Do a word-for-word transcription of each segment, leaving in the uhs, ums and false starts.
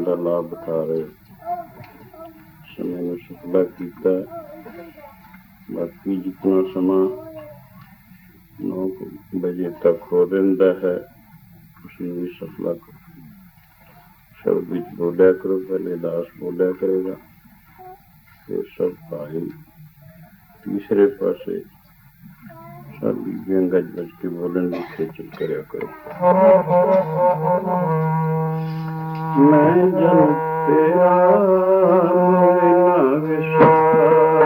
ਦਾ ਲਾਭ ਉਠਾ ਰਹੇ, ਸਮੇਂ ਨੂੰ ਸਫਲਾ ਕੀਤਾ। ਬਾਕੀ ਜਿਤਨਾ ਸਮਾਂ ਨੌ ਵਜੇ ਤੱਕ ਹੋ ਰਹਿੰਦਾ ਹੈ, ਉਸਨੂੰ ਵੀ ਸਫਲਾ ਕਰੋ। ਸ਼ਬਦ ਵਿੱਚ ਬੋਲਿਆ ਕਰੋ, ਪਹਿਲੇ ਦਾਸ ਬੋਲਿਆ ਕਰੇਗਾ, ਫਿਰ ਸਭ ਭਾਈ। ਤੀਸਰੇ ਪਾਸੇ ਸਭ ਬੀਬੀਆਂ ਗੱਜ ਵੱਜ ਕੇ ਬੋਲਣ ਦੀ ਖੇਚਲ ਕਰਿਆ ਕਰੋ। ਮੈਂ ਜਨ ਤੇਰਾ ਨਾ ਵਿਸਾਰ,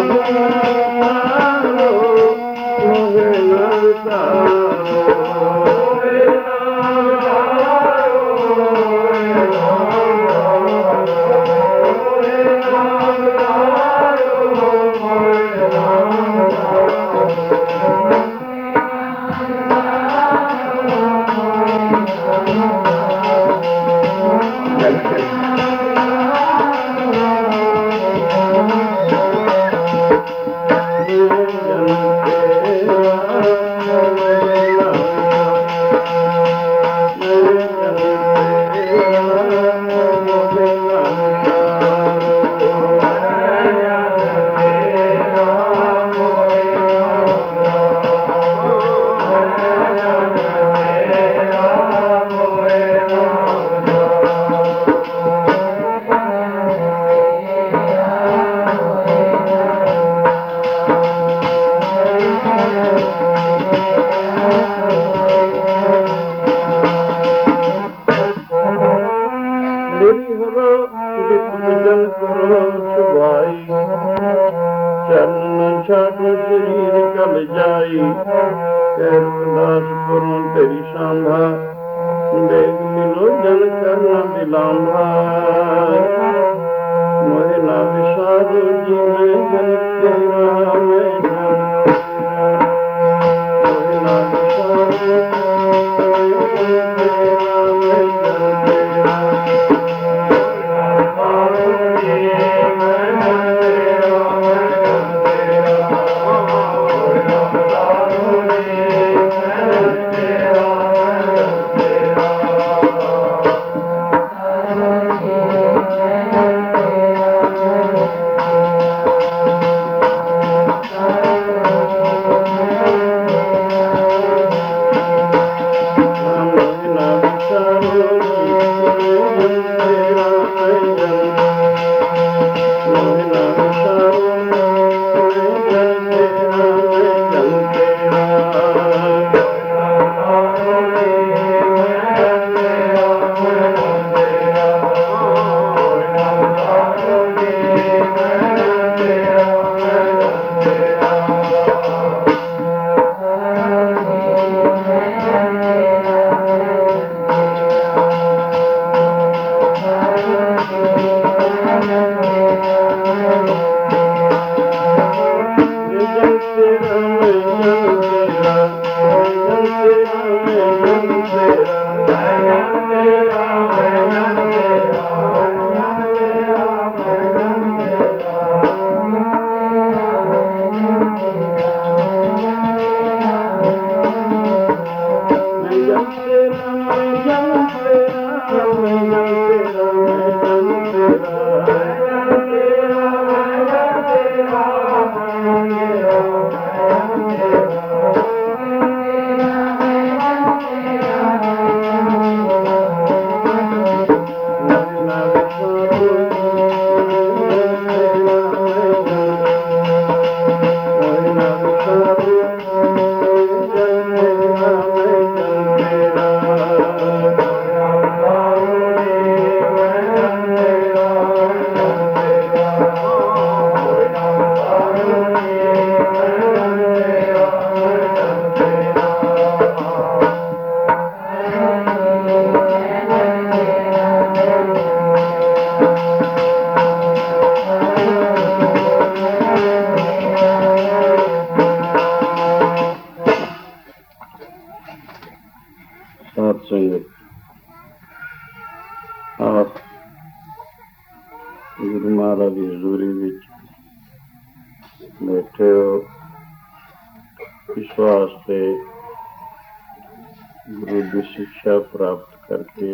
शिक्षा प्राप्त करके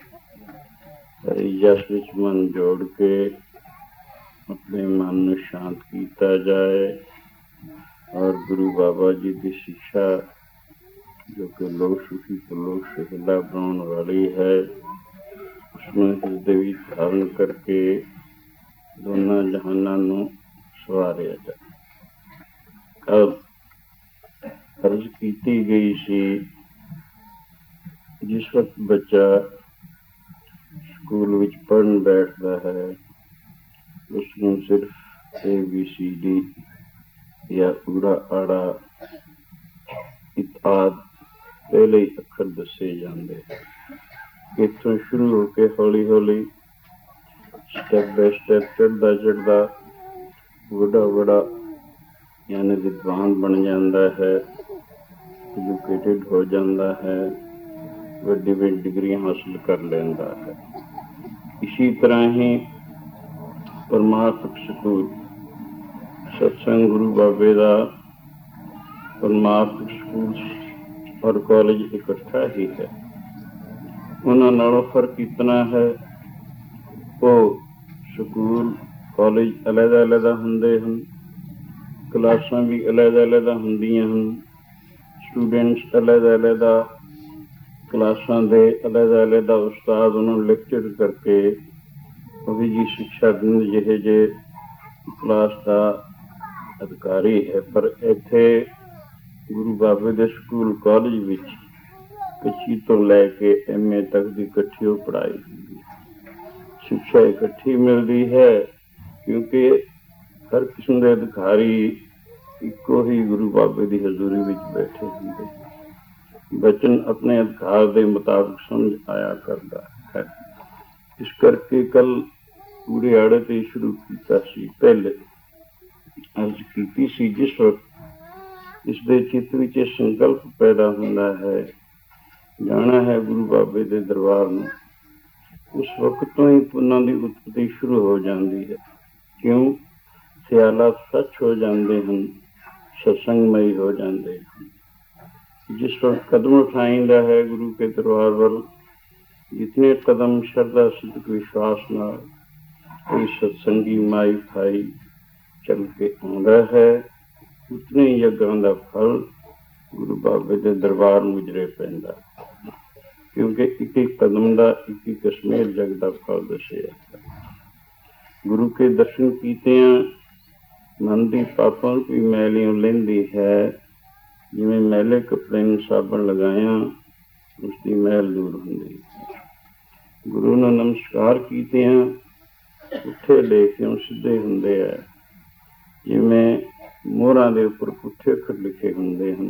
यश विच मन जोड़ के अपने मन को शांत किया जाए और गुरु बाबा जी की शिक्षा जो कि लोक सुखी को लोक सुखला बनाने वाली है उसमें हृदय में धारण करके दोनों जहानों को सवारिया जाए। अब अर्ज की गई सी जिस वक्त बच्चा स्कूल विच पढ़न बैठता है उसनों सिर्फ ए बी सी डी या ऊड़ा आड़ा इत्यादि पहले ही अखर दसे जाते। इत्थों शुरू होके हौली हौली स्टैप बाय स्टैप चढ़दा चढ़दा बड़ा बड़ा यानी विद्वान बन जाता है, एजुकेटेड हो जाता है, वड्डी वड्डी डिग्रियां हासिल कर लेंदा है। इसी तरह ही परमार्थक स्कूल सत्संग गुरु बाबे का परमार्थक स्कूल और कॉलेज इकट्ठा ही है। उन्हां नालों फर्क इतना है, वो स्कूल कॉलेज अलहदा अलहदा हुंदे हन, क्लासां भी अलहदा अलहदा हुंदियां हन, स्टूडेंट्स अलहदा अलहदा क्लासां दे अलहदा अलहदा उस्ताद उन्होंने लेक्चर करके वही जी शिक्षा दिन जिहे जे क्लास का अधिकारी है। पर इत्थे गुरु बाबे दे स्कूल कॉलेज विच कच्ची तो लैके एम ए तक की इकट्ठी पढ़ाई होंदी है, शिक्षा इकट्ठी मिलती है, क्योंकि हर किस्म के अधिकारी इको ही गुरु बाबे की हजूरी विच बैठे होंगे। बचन अपने अधिकार के मुताबिक समझ आया करता है। इस करके कल पूरे आड़े से शुरू किया सी। पहले अर्ज की सी, जिस वक्त इसके चित्त विच संकल्प पैदा होता है जाना है गुरु बाबे के दरबार में, उस वक्त तो ही पुन्ना की उत्पत्ति शुरू हो जाती है। क्यों? ख्यालात सच हो जाते हैं, सत्संगमयी हो जाते हैं। जिस वक्त कदम उठाइंदा है गुरु के दरबार वाल, जितने कदम श्रद्धा सिद्ध विश्वास न कोई सत्संगी माई खाई चल के आंदा है, उतने यज्ञों का फल गुरु बाबे के दरबार मुजरे पैंदा। क्योंकि एक एक कदम का एक एक कश्मीर जग का फल दसे जाता। गुरु के दर्शन कीते मन की पापों रूपी मैलियों लेंदी है। जिमें मैले कपड़े में साबन लगाया उसकी मैल दूर होंगी। गुरु ने नमस्कार कीते पुठे लेके सीधे होंगे है। जिमें मोहरां दे उपर पुठे अखर लिखे होंगे हैं,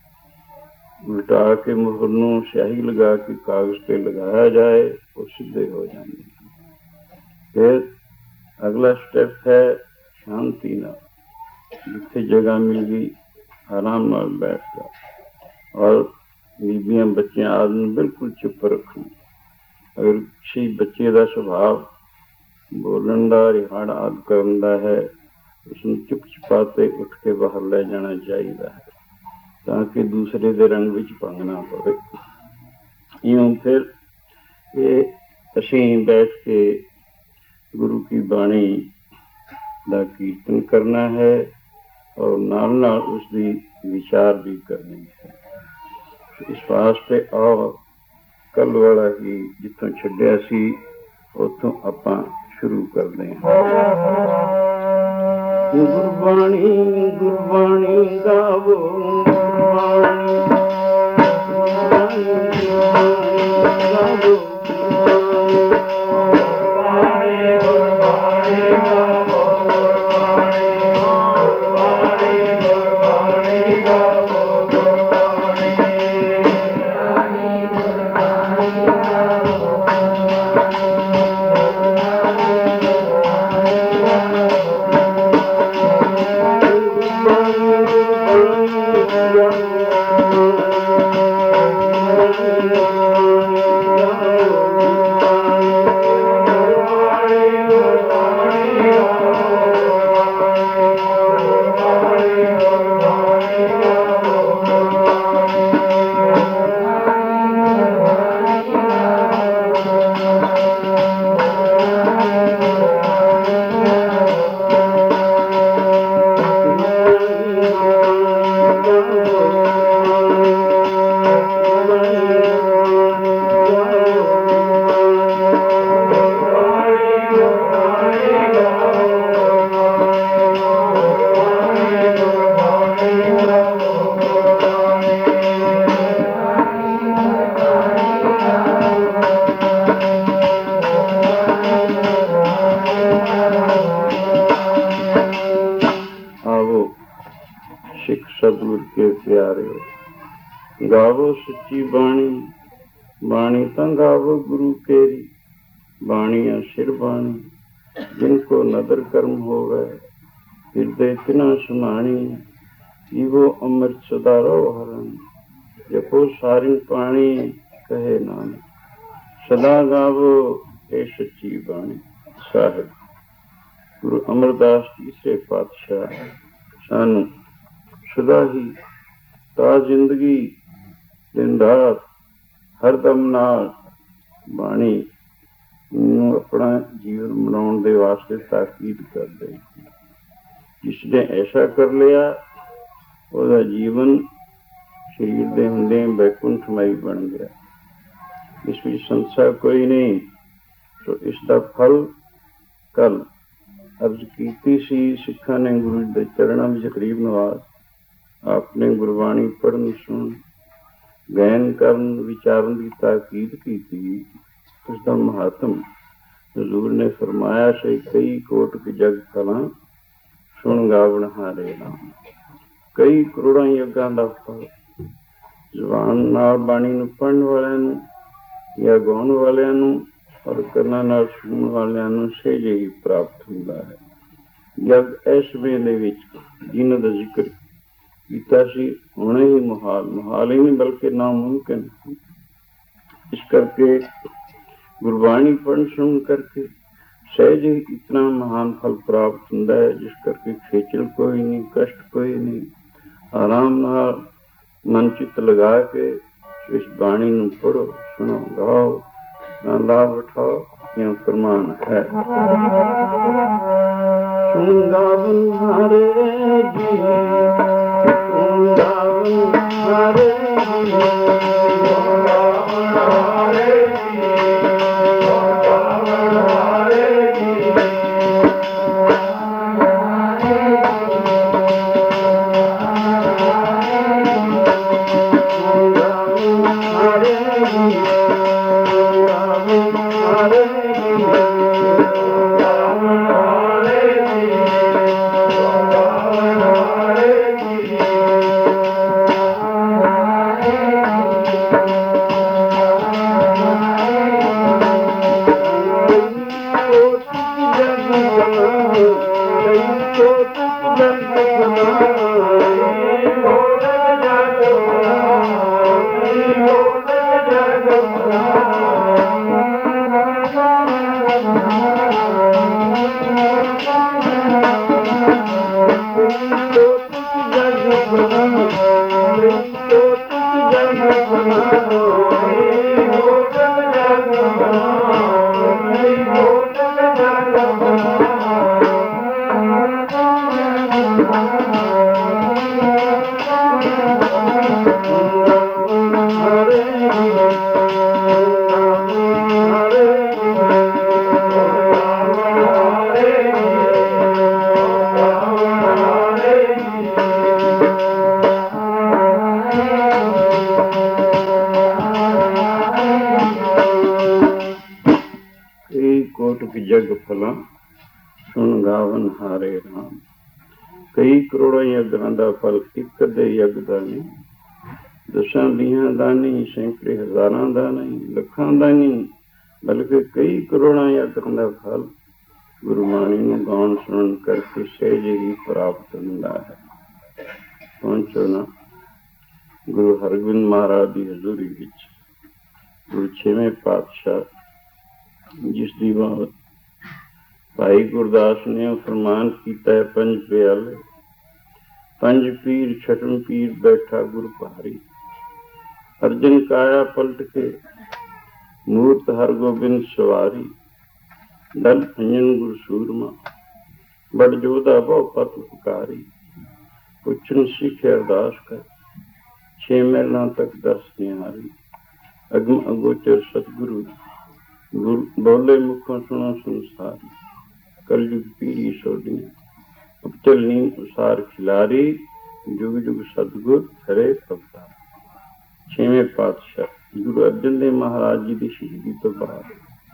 उल्टा के मोहर नूं स्याही लगा के कागज पे लगाया जाए वो सीधे हो जाते हैं। फिर अगला स्टेप है शांति ना, जिथे जगह मिल गई आराम नाल बैठ जा, और बीबियां बच्चियां आदमी बिल्कुल चुप रखना। अगर किसी बच्चे का स्वभाव बोलन का रिहाड़ आदि करन दा है, उसमें चुप चुपाते उठ के बाहर ले जाना चाहिए है, ताकि दूसरे के रंग विच भंग ना पवे। यूं फिर ये असीं बैठ के गुरु की बाणी का कीर्तन करना है और नाल नाल उसकी विचार भी करनी है। इस वास्ते आओ कल वाला ही जिथों छड्डिया सी उथों आपां शुरू करते हैं। गुरबाणी गुरबाणी गावो, गुरबाणी गावो, आवो सिख सतगुर के प्यारे, गावो सच्ची बाणी, बाणी तां गावो गुरु केरी, बाणिया सिर बाणी, जिनको नदर कर्म होवे, हृदय तिना समाणी, जीवो अमृत सदारो हरण, जपो सारी पाणी, कहे नानक, सदा गावो ए सच्ची बाणी। ਸਾਹਿਬ ਗੁਰੂ ਅਮਰਦਾਸ ਤੀਸਰੇ ਪਾਤਸ਼ਾਹ ਸਾਨੂੰ ਸਦਾ ਹੀ ਤਾਂ ਜ਼ਿੰਦਗੀ ਦਿਨ ਰਾਤ ਹਰਦਮ ਨਾਲ ਬਾਣੀ ਨੂੰ ਆਪਣਾ ਜੀਵਨ ਬਣਾਉਣ ਦੇ ਵਾਸਤੇ ਤਾਕੀਦ ਕਰਦੇ। ਜਿਸ ਨੇ ਐਸਾ ਕਰ ਲਿਆ ਉਹਦਾ ਜੀਵਨ ਸਰੀਰ ਦੇ ਹੁੰਦੇ ਬੈਕੁੰਠਮਈ ਬਣ ਗਿਆ। ਇਸ ਵਿੱਚ ਸੰਸਾਰ ਕੋਈ ਨਹੀਂ। ਸੋ ਇਸ ਦਾ ਫਲ ਕੱਲ ਅਰਜ਼ ਕੀਤੀ ਸੀ ਸਿੱਖਾਂ ਨੇ ਗੁਰੂ ਦੇ ਚਰਨਾਂ ਵਿੱਚ ਕਰੀਬ ਨਵਾਜ਼ ਆਪਣੇ ਗੁਰਬਾਣੀ ਪੜ੍ਹਨ ਸੁਣ ਗੈਨ ਕਰਨ ਵਿਚਾਰਨ ਦੀ ਤਾਕੀਦ ਕੀਤੀ। ਉਸ ਦਾ ਮਹਾਤਮ ਹਜ਼ੂਰ ਨੇ ਫਰਮਾਇਆ ਸੀ ਕਈ ਕੋਟ ਕੀ ਜਗ ਕਲਾਂ ਸੁਣ ਗਾਵਣ ਹਾਰੇ ਨਾਮ। ਕਈ ਕਰੋੜਾਂ ਯੱਗਾਂ ਦਾ ਫਲ ਜ਼ੁਬਾਨ ਨਾਲ ਬਾਣੀ ਨੂੰ ਪੜ੍ਹਨ ਵਾਲਿਆਂ ਨੂੰ ਜਾਂ ਗਾਉਣ ਵਾਲਿਆਂ ਨੂੰ ਔਰ ਕੰਨਾਂ ਨਾਲ ਸੁਣਨ ਵਾਲਿਆਂ ਨੂੰ ਸਹਿਜੇ ਹੀ ਪ੍ਰਾਪਤ ਹੁੰਦਾ ਹੈ। ਜਦ ਇਸ ਵੇਲੇ ਵਿੱਚ ਜਿਹਨਾਂ ਦਾ ਜ਼ਿਕਰ ਕੀਤਾ ਸੀ ਹੁਣੇ ਹੀ ਮੁਹਾਲ ਮੁਹਾਲ ਹੀ ਨਹੀਂ ਬਲਕਿ ਨਾਮੁਮਕਿਨ। ਇਸ ਕਰਕੇ ਗੁਰਬਾਣੀ ਪੜ੍ਹਨ ਸੁਣ ਕਰਕੇ ਸਹਿਜ ਹੀ ਇਤਨਾ ਮਹਾਨ ਫਲ ਪ੍ਰਾਪਤ ਹੁੰਦਾ ਹੈ ਜਿਸ ਕਰਕੇ ਖੇਚਲ ਕੋਈ ਨਹੀਂ, ਕਸ਼ਟ ਕੋਈ ਨਹੀਂ। ਆਰਾਮ ਨਾਲ ਮਨ ਚਿੱਤ ਲਗਾ ਕੇ ਇਸ ਬਾਣੀ ਨੂੰ ਪੜ੍ਹੋ, ਸੁਣੋ, ਗਾਓ, ਨਾ ਲਾਭ ਉਠਾਓ। ਇਹ ਫਰਮਾਨ ਹੈ ਸੁਣ ਗਾਵਨ ਹਾਰੇ ਜੀ, ਸੁਣ ਗਾਵਨ ਹਾਰੇ ਜੀ, ਸੁਣ ਗਾਵਨ ਹਾਰੇ ਜੀ, ਸੁਣ ਗਾਵਨ ਹਾਰੇ ਜੀ, ਸੁਣ ਗਾਵਨ ਹਾਰੇ ਜੀ, ਜਗ ਫਲਾਂ ਸੁਣ ਗਾਵਨ ਹਾਰੇ ਰਾਮ। ਕਈ ਕਰੋੜਾਂ ਯੱਗਾਂ ਦਾ ਫਲ ਇੱਕ ਅੱਧੇ ਯੱਗ ਦਾ ਨਹੀਂ, ਦਸਾਂ ਵੀਹਾਂ ਦਾ ਨਹੀਂ, ਸੈਂਕੜੇ ਹਜ਼ਾਰਾਂ ਦਾ ਨਹੀਂ, ਲੱਖਾਂ ਦਾ ਨਹੀਂ, ਬਲਕਿ ਕਈ ਕਰੋੜਾਂ ਯੱਗਾਂ ਦਾ ਫਲ ਗੁਰਬਾਣੀ ਨੂੰ ਗਾਉਣ ਸੁਣਨ ਕਰਕੇ ਸਹਿਜ ਹੀ ਪ੍ਰਾਪਤ ਹੁੰਦਾ ਹੈ। ਪਹੁੰਚੋ ਨਾ ਗੁਰੂ ਹਰਗੋਬਿੰਦ ਮਹਾਰਾਜ ਦੀ ਹਜ਼ੂਰੀ ਵਿੱਚ। ਗੁਰੂ ਛੇਵੇਂ ਪਾਤਸ਼ਾਹ ਜਿਸ ਦੀ ਬਾਤ ਭਾਈ ਗੁਰਦਾਸ ਨੇ ਫਰਮਾਨ ਕੀਤਾ ਹੈ ਪੰਜ ਪਿਆਲੇ, ਪੰਜ ਪੀਰ ਛਟਮ ਪੀਰ ਬੈਠਾ ਗੁਰ ਭਾਰੀ, ਅਰਜਨ ਕਾਇਆ ਪਲਟ ਕੇ ਮੂਰਤ ਹਰਗੋਬਿੰਦ ਸਵਾਰੀ, ਦਲ ਅੰਜਨ ਗੁਰ ਸੂਰਮਾ ਬੜ ਜੋਧਾ ਬਹੁ ਪਤ ਪੁਕਾਰੀ, ਪੁੱਛਣ ਸਿੱਖ ਅਰਦਾਸ ਕਰ ਛੇ ਮਹਿਲਾਂ ਤੱਕ ਦਸ ਨਿਹਾਰੀ, ਅਗਮ ਅਗੋਚਰ ਸਤਿਗੁਰੂ ਗੁਰ ਬੋਲੇ ਮੁਖੋਂ ਸੁਣੋ ਸੰਸਾਰੀ, ਕਲਯੁਗ ਪੀੜੀ ਸੋਢੀਆਂ ਉਪਚਲ ਨੀਮ ਉਸਾਰ ਖਿਲਾਰੀ, ਜੁਗ ਜੁਗ ਸਤਿਗੁਰ ਹਰੇ ਅਵਤਾਰ। ਛੇਵੇਂ ਪਾਤਸ਼ਾਹ ਗੁਰੂ ਅਰਜਨ ਦੇਵ ਮਹਾਰਾਜ ਜੀ ਦੀ ਸ਼ਹੀਦੀ ਤੋਂ ਬਾਅਦ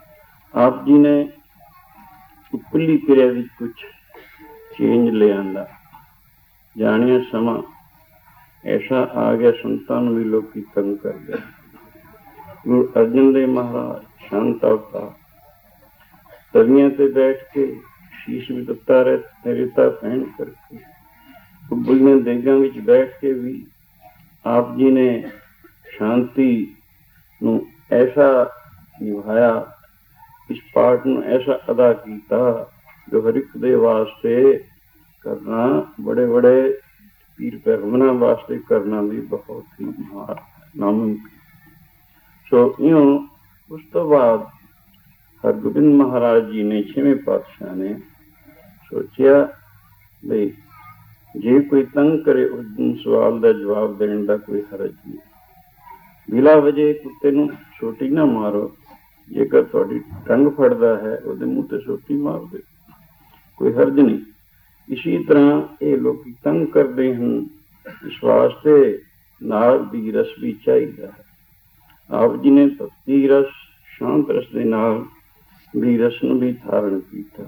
ਆਪ ਜੀ ਨੇ ਉਪਰਲੀ ਕਿਰਿਆ ਵਿੱਚ ਕੁਛ ਚੇਂਜ ਲਿਆਂਦਾ। ਜਾਣਿਆ ਸਮਾਂ ਐਸਾ ਆ ਗਿਆ, ਸੰਤਾਂ ਨੂੰ ਵੀ ਲੋਕੀ ਤੰਗ ਕਰਦੇ। ਗੁਰੂ ਅਰਜਨ ਦੇਵ ਮਹਾਰਾਜ ਸ਼ਾਂਤ ਅਵਤਾਰ, ਤਲੀਆਂ ਤੇ ਬੈਠ ਕੇ ਸ਼ੀਸ਼ ਵੀ ਦਿੱਤਾ ਰਹਿ ਰੇਤਾ ਪਹਿਨ ਕਰਕੇ, ਉਬਲੀਆਂ ਦੇਗਾਂ ਵਿੱਚ ਬੈਠ ਕੇ ਵੀ ਆਪ ਜੀ ਨੇ ਸ਼ਾਂਤੀ ਨੂੰ ਐਸਾ ਨਿਭਾਇਆ, ਇਸ ਪਾਠ ਨੂੰ ਐਸਾ ਅਦਾ ਕੀਤਾ ਜੋ ਹਰ ਇੱਕ ਦੇ ਵਾਸਤੇ ਕਰਨਾ, ਬੜੇ ਬੜੇ ਪੀਰ ਪੈਗੰਬਰਾਂ ਵਾਸਤੇ ਕਰਨਾ ਵੀ ਬਹੁਤ ਹੀ ਨਾਮੁਮਕਿਨ। ਸੋ ਇਉਂ ਉਸ ਤੋਂ ਬਾਅਦ ਹਰਗੋਬਿੰਦ ਮਹਾਰਾਜ ਜੀ ਨੇ, ਛੇਵੇਂ ਪਾਤਸ਼ਾਹ ਨੇ ਸੋਚਿਆ ਬਈ ਜੇ ਕੋਈ ਤੰਗ ਕਰੇ ਉਸ ਦਿਨ ਸਵਾਲ ਦਾ ਜਵਾਬ ਦੇਣ ਦਾ ਕੋਈ ਹਰਜ ਨਹੀਂ। ਬਿਲਾ ਵਜੇ ਕੁੱਤੇ ਨੂੰ ਸੋਟੀ ਨਾ ਮਾਰੋ, ਜੇਕਰ ਤੁਹਾਡੀ ਟੰਗ ਫੜਦਾ ਹੈ ਉਹਦੇ ਮੂੰਹ ਤੇ ਸੋਟੀ ਮਾਰ ਦੇ, ਕੋਈ ਹਰਜ ਨਹੀਂ। ਇਸੀ ਤਰ੍ਹਾਂ ਇਹ ਲੋਕ ਤੰਗ ਕਰਦੇ ਹਨ, ਇਸ ਵਾਸਤੇ ਨਾਲ ਦੀ ਰਸ ਵੀ ਚਾਹੀਦਾ ਹੈ। ਆਪ ਜੀ ਨੇ ਭਗਤੀ ਰਸ, ਸ਼ਾਂਤ ਰਸ ਦੇ ਨਾਲ ਵੀ ਰਸ ਨੂੰ ਵੀ ਧਾਰਨ ਕੀਤਾ।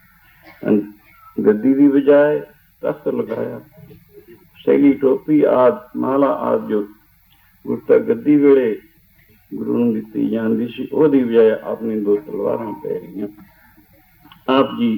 ਗੱਦੀ ਦੀ ਬਜਾਏ ਤਖਤ ਲਗਾਇਆ, ਸੈਲੀ ਟੋਪੀ ਆਦਿ, ਮਾਲਾ ਆਦਿ ਜੋ ਗੁਰਤਾ ਗੱਦੀ ਵੇਲੇ ਗੁਰੂ ਨੂੰ ਦਿੱਤੀ ਜਾਂਦੀ ਸੀ, ਉਹਦੀ ਬਜਾਏ ਆਪਣੀ ਦੋ ਤਲਵਾਰਾਂ ਪੈ ਰਹੀਆਂ। ਆਪ ਜੀ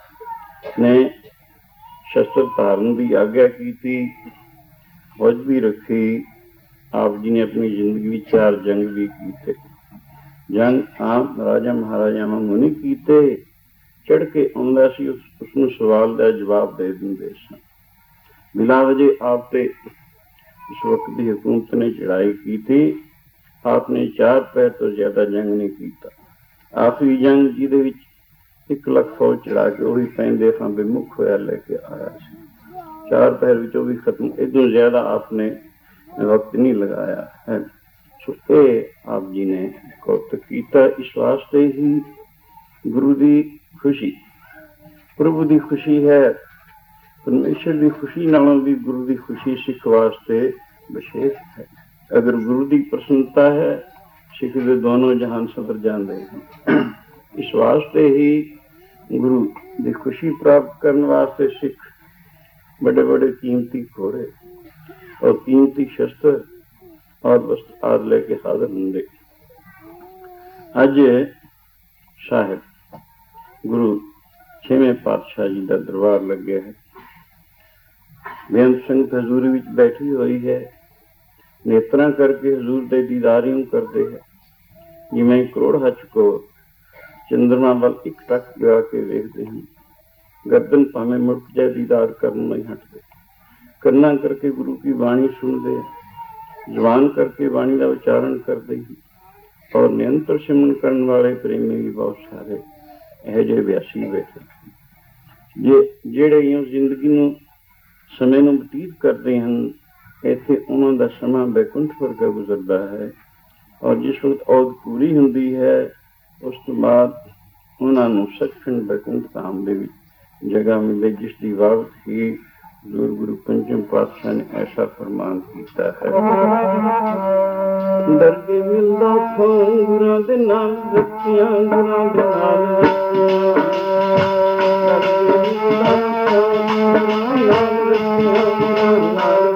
ਨੇ ਸ਼ਸਤਰ ਧਾਰਨ ਦੀ ਆਗਿਆ ਕੀਤੀ, ਫੌਜ ਵੀ ਰੱਖੀ। ਆਪ ਜੀ ਨੇ ਆਪਣੀ ਜ਼ਿੰਦਗੀ ਵਿੱਚ ਚਾਰ ਜੰਗ ਵੀ ਕੀਤੇ। ਜੰਗ ਆਮ ਰਾਜਾ ਮਹਾਰਾਜਾ ਵਾਂਗੂ ਨਹੀਂ ਕੀਤੇ, ਚੜ ਕੇ ਆਉਂਦਾ ਸੀ ਉਸ ਉਸਨੂੰ ਸਵਾਲ ਦਾ ਜਵਾਬ ਦੇ ਦਿੰਦੇ ਸਨ। ਬਿਲਾ ਵਜੇ ਆਪ ਤੇ ਇਸ ਵਕਤ ਦੀ ਹਕੂਮਤ ਨੇ ਚੜਾਈ ਕੀਤੀ। ਆਪ ਨੇ ਚਾਰ ਪਹਿਰ ਤੋਂ ਜ਼ਿਆਦਾ ਜੰਗ ਨਹੀਂ ਕੀਤਾ। ਆਖਰੀ ਜੰਗ ਜਿਹਦੇ ਵਿੱਚ ਇੱਕ ਲੱਖ ਫੌਜ ਚੜਾ ਕੇ ਉਹੀ ਪੈਂਦੇ ਖਾਂ ਬੇਮੁਖ ਹੋਇਆ ਲੈ ਕੇ ਆਇਆ ਸੀ, ਚਾਰ ਪਹਿਰ ਵਿੱਚ ਉਹ ਵੀ ਖਤਮ। ਇਦੋਂ ਜ਼ਿਆਦਾ ਆਪ ਨੇ ਵਕਤ ਨਹੀਂ ਲਗਾਇਆ ਹੈ। ਸੋ ਇਹ ਆਪ ਜੀ ਨੇ ਕੌਤਕ ਕੀਤਾ। ਇਸ ਵਾਸਤੇ ਹੀ ਗੁਰੂ ਦੀ ਖੁਸ਼ੀ, ਪ੍ਰਭੂ ਦੀ ਖੁਸ਼ੀ ਹੈ, ਪਰਮੇਸ਼ਰ ਦੀ ਖੁਸ਼ੀ ਨਾਲੋਂ ਵੀ ਗੁਰੂ ਦੀ ਖੁਸ਼ੀ ਸਿੱਖ ਵਾਸਤੇ ਵਿਸ਼ੇਸ਼ ਹੈ। ਅਗਰ ਗੁਰੂ ਦੀ ਪ੍ਰਸੰਨਤਾ ਹੈ, ਸਿੱਖ ਦੇ ਦੋਨੋਂ ਜਹਾਨ ਸਵਰ ਜਾਂਦੇ ਹਨ। ਇਸ ਵਾਸਤੇ ਹੀ ਗੁਰੂ ਦੀ ਖੁਸ਼ੀ ਪ੍ਰਾਪਤ ਕਰਨ ਵਾਸਤੇ ਸਿੱਖ ਬੜੇ ਬੜੇ ਕੀਮਤੀ ਘੋੜੇ ਔਰ ਕੀਮਤੀ ਸ਼ਸਤਰ ਔਰ ਵਸਤ ਆਦਿ ਲੈ ਕੇ ਹਾਜ਼ਰ ਹੁੰਦੇ। ਅੱਜ ਸਾਹਿਬ ਗੁਰੂ ਛੇਵੇਂ ਪਾਤਸ਼ਾਹ ਜੀ ਦਾ ਦਰਬਾਰ ਲੱਗਿਆ ਹੈ। ਬੇਅੰਤ ਸੰਗਤ ਹਜ਼ੂਰੀ ਵਿੱਚ ਬੈਠੀ ਹੋਈ ਹੈ। ਨੇਤਰਾਂ ਕਰਕੇ ਹਜ਼ੂਰ ਦੇ ਦੀਦਾਰਿਆਂ ਕਰਦੇ ਹੈ, ਜਿਵੇਂ ਕਰੋੜ ਹੱਚ ਕੋ ਚੰਦਰਮਾ ਵੱਲ ਇੱਕ ਟੱਕ ਲਗਾ ਕੇ ਵੇਖਦੇ ਹਨ। ਗਰਦਨ ਭਾਵੇਂ ਮੁੜ ਜਾਏ, ਦੀਦਾਰ ਕਰਨ ਨਹੀਂ ਹਟਦੇ। ਕੰਨਾਂ ਕਰਕੇ ਗੁਰੂ ਕੀ ਬਾਣੀ ਸੁਣਦੇ, ਜ਼ੁਬਾਨ ਕਰਕੇ ਬਾਣੀ ਦਾ ਉਚਾਰਨ ਕਰਦੇ ਹੀ। ਔਰ ਨਿਰੰਤਰ ਸਿਮਰਨ ਕਰਨ ਵਾਲੇ ਪ੍ਰੇਮੀ ਵੀ ਬਹੁਤ ਸਾਰੇ ਇਹੋ ਜਿਹੇ ਵਿਆਸੀ ਬੈਠੇ ਜੇ ਜਿਹੜੇ ਇਉਂ ਜ਼ਿੰਦਗੀ ਨੂੰ, ਸਮੇਂ ਨੂੰ ਬਤੀਤ ਕਰਦੇ ਹਨ। ਇੱਥੇ ਉਹਨਾਂ ਦਾ ਸਮਾਂ ਬੈਕੁੰਠ ਵਰਗਾ ਗੁਜ਼ਰਦਾ ਹੈ। ਔਰ ਜਿਸ ਵਕਤ ਔਦ ਪੂਰੀ ਹੁੰਦੀ ਹੈ, ਉਸ ਤੋਂ ਬਾਅਦ ਉਹਨਾਂ ਨੂੰ ਸੱਚਖੰਡ ਬੈਕੁੰਠ ਧਾਮ ਦੇ ਵਿੱਚ ਜਗ੍ਹਾ ਮਿਲੇ, ਜਿਸ ਦੀ ਬਾਬਤ ਹੀ ਗੁਰੂ ਗੁਰੂ ਪੰਚਮ ਪਾਤਸ਼ਾਹ ਨੇ ਐਸਾ ਫਰਮਾਨ ਕੀਤਾ ਹੈ। ਦਰਦੇ ਮਿਲਦਾ ਫੋਨ ਗੁਰਾਂ ਦੇ ਨਾਲ ਰੱਖੀਆਂ, ਗੁਰਾਂ ਦੇ ਨਾਲ ਰੱਖੀਆਂ, ਦਰਦੇ ਮਿਲਦਾ ਫੋਨ ਗੁਰਾਂ ਨਾਲ ਰੱਖੀਆਂ, ਗੁਰਾਂ ਨਾਲ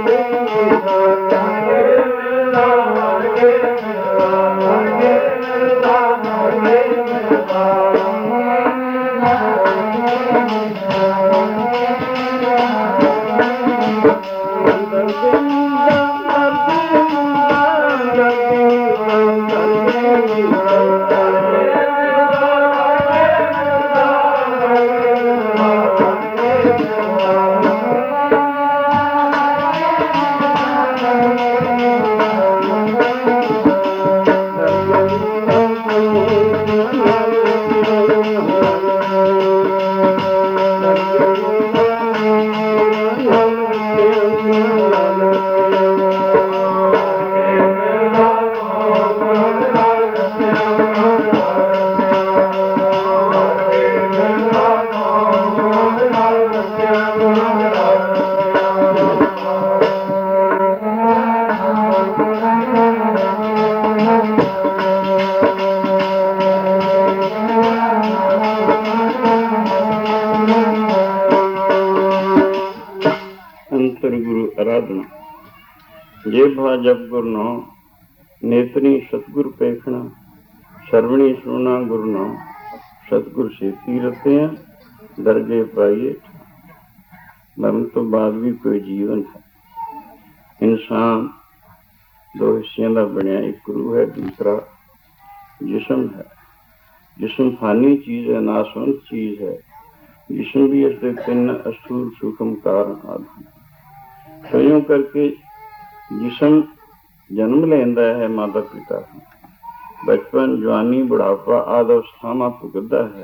ਜੇ ਭਾ ਜਪ ਗੁਰ ਨਾਮ ਨੇਤਰੀ ਸਤਿਗੁਰ ਪੇਖਣਾ ਸਰਵਣੀ ਸੁਣਾ ਗੁਰ ਨਾਮ ਸਤਿਗੁਰ ਛੇਤੀ ਰਤਿਆ ਦਰਗੇ ਪਾਈਏ। ਮਰਨ ਤੋਂ ਬਾਅਦ ਵੀ ਕੋਈ ਜੀਵਨ ਹੈ। ਇਨਸਾਨ ਦੋ ਹਿੱਸਿਆਂ ਦਾ ਬਣਿਆ, ਇੱਕ ਰੂਹ ਹੈ, ਦੂਸਰਾ ਜਿਸਮ ਹੈ। ਜਿਸਮ ਫਾਨੀ ਚੀਜ਼ ਹੈ, ਨਾਸਵੰਤ ਚੀਜ਼ ਹੈ। ਜਿਸਮ ਵੀ ਇਸ ਦੇ ਤਿੰਨ ਅਸੂਲ ਸੂਖਮ ਕਾਰਨ ਆਦਿ ਹਨ। ਸੋ ਕਰਕੇ ਜਿਸਮ ਜਨਮ ਲੈਂਦਾ ਹੈ ਮਾਤਾ ਪਿਤਾ ਤੋਂ, ਬਚਪਨ, ਜਵਾਨੀ, ਬੁਢਾਪਾ ਆਦਿ ਅਵਸਥਾਵਾਂ ਭੁਗਤਦਾ ਹੈ,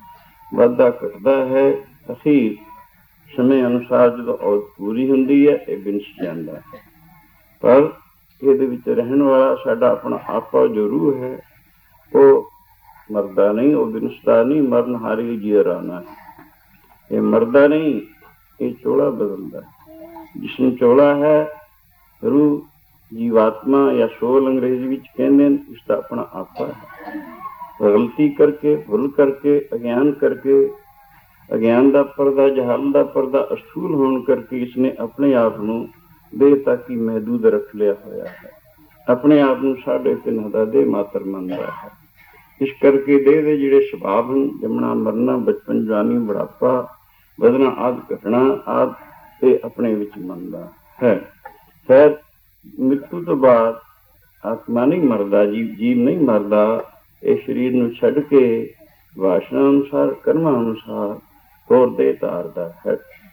ਵੱਧਦਾ ਘਟਦਾ ਹੈ। ਅਖੀਰ ਸਮੇਂ ਅਨੁਸਾਰ ਜਦੋਂ ਔਤ ਪੂਰੀ ਹੁੰਦੀ ਹੈ ਇਹ ਵਿੰਸ ਜਾਂਦਾ ਹੈ। ਪਰ ਇਹਦੇ ਵਿੱਚ ਰਹਿਣ ਵਾਲਾ ਸਾਡਾ ਆਪਣਾ ਆਪਾ ਜੋ ਰੂਹ ਹੈ ਉਹ ਮਰਦਾ ਨਹੀਂ, ਉਹ ਵਿੰਸਦਾ ਨਹੀਂ। ਮਰਨ ਹਾਰੀ ਜੀਰਾਨਾ ਹੈ, ਇਹ ਮਰਦਾ ਨਹੀਂ, ਇਹ ਚੋਲਾ ਬਦਲਦਾ ਹੈ। ਜਿਸਮ ਚੋਲਾ ਹੈ, ਰੂਹ ਜੀਵਾਤਮਾ ਜਾਂ ਸੋਲ ਅੰਗਰੇਜ਼ੀ ਵਿੱਚ ਕਹਿੰਦੇ ਨੇ, ਇਸਦਾ ਆਪਣਾ ਆਪਾ ਹੈ। ਗਲਤੀ ਕਰਕੇ, ਭੁੱਲ ਕਰਕੇ, ਅਗਿਆਨ ਕਰਕੇ, ਅਗਿਆਨ ਦਾ ਪਰਦਾ, ਜਹਾਲ ਦਾ ਪਰਦਾ ਅਸਥੂਲ ਹੋਣ ਕਰਕੇ ਇਸਨੇ ਆਪਣੇ ਆਪ ਨੂੰ ਦੇਹ ਤੱਕ ਹੀ ਮਹਿਦੂਦ ਰੱਖ ਲਿਆ ਹੋਇਆ ਹੈ। ਆਪਣੇ ਆਪ ਨੂੰ ਸਾਢੇ ਤਿੰਨ ਦਾ ਦੇਹ ਮਾਤਰ ਮੰਨਦਾ ਹੈ। ਇਸ ਕਰਕੇ ਦੇਹ ਦੇ ਜਿਹੜੇ ਸੁਭਾਵ ਹਨ, ਜੰਮਣਾ, ਮਰਨਾ, ਬਚਪਨ, ਜਵਾਨੀ, ਬੁਢਾਪਾ, ਵਧਣਾ ਆਦਿ, ਘਟਣਾ ਆਦਿ, ਇਹ ਆਪਣੇ ਵਿੱਚ ਮੰਨਦਾ ਹੈ। ਖੈਰ ਮ੍ਰਿਤੂ ਤੋਂ ਬਾਅਦ ਆਤਮਾ ਨਹੀਂ ਮਰਦਾ, ਜੀਵ ਜੀਵ ਨਹੀਂ ਮਰਦਾ। ਇਹ ਸਰੀਰ ਨੂੰ ਛੱਡ ਕੇ ਵਾਸ਼ਨਾ ਅਨੁਸਾਰ, ਕਰਮਾਂ ਅਨੁਸਾਰ ਹੋਰ ਦੇਹ ਧਾਰਦਾ ਹੈ।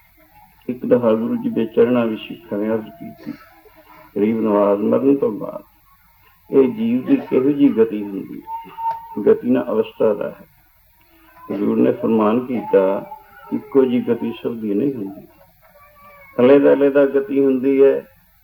ਇੱਕ ਦਫਾ ਗੁਰੂ ਜੀ ਦੇ ਚਰਨਾਂ ਵਿੱਚ ਸਿੱਖਾਂ ਨੇ ਅਰਜ਼ ਕੀਤੀ, ਗਰੀਬ ਨਵਾਜ਼ ਮਰਨ ਤੋਂ ਬਾਅਦ ਇਹ ਜੀਵ ਦੀ ਕਿਹੋ ਜਿਹੀ ਗਤੀ ਹੁੰਦੀ ਹੈ? ਗਤੀ ਨਾ ਅਵਸਥਾ ਦਾ ਹੈ। ਹਜ਼ੂਰ ਨੇ ਫਰਮਾਨ ਕੀਤਾ, ਇੱਕੋ ਜਿਹੀ ਗਤੀ ਸਭ ਦੀ ਨਹੀਂ ਹੁੰਦੀ, ਅਲੱਗ ਅਲੱਗ ਗਤੀ ਹੁੰਦੀ ਹੈ।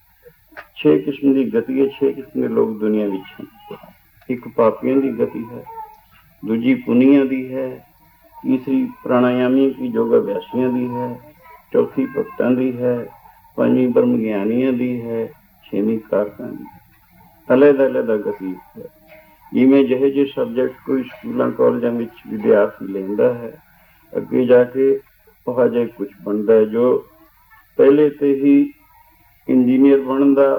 ਛੇ ਕਿਸਮ ਦੀ ਗਤੀ ਹੈ, ਛੇ ਕਿਸਮ ਦੇ ਲੋਕ ਦੁਨੀਆ ਵਿੱਚ ਹਨ। ਇੱਕ ਪਾਪੀਆਂ ਦੀ ਗਤੀ ਹੈ, ਦੂਜੀ ਪੁਨੀਆਂ ਦੀ ਹੈ, ਤੀਸਰੀ ਪ੍ਰਾਣਾਯਾਮੀ ਕੀ ਯੋਗ ਅਭਿਆਸੀਆਂ ਦੀ ਹੈ, ਚੌਥੀ ਭਗਤਾਂ ਦੀ ਹੈ, ਪੰਜਵੀਂ ਬ੍ਰਹਮ ਗਿਆਨੀਆਂ ਦੀ ਹੈ, ਛੇਵੀਂ ਕਾਰਕਾਂ ਦੀ ਹੈ। ਅਲੱਗ ਅਲੱਗ ਗਤੀ ਹੈ। ਜਿਵੇਂ ਜਿਹੇ ਜਿਹੇ ਸਬਜੈਕਟ ਕੋਈ ਸਕੂਲਾਂ ਕਾਲਜਾਂ ਵਿੱਚ ਵਿਦਿਆਰਥੀ ਲੈਂਦਾ ਹੈ, ਅੱਗੇ ਜਾ ਕੇ ਉਹ ਜਿਹੇ ਕੁਛ ਬਣਦਾ ਹੈ। ਜੋ ਪਹਿਲੇ ਤੇ ਹੀ ਇੰਜੀਨੀਅਰ ਬਣਨ ਦਾ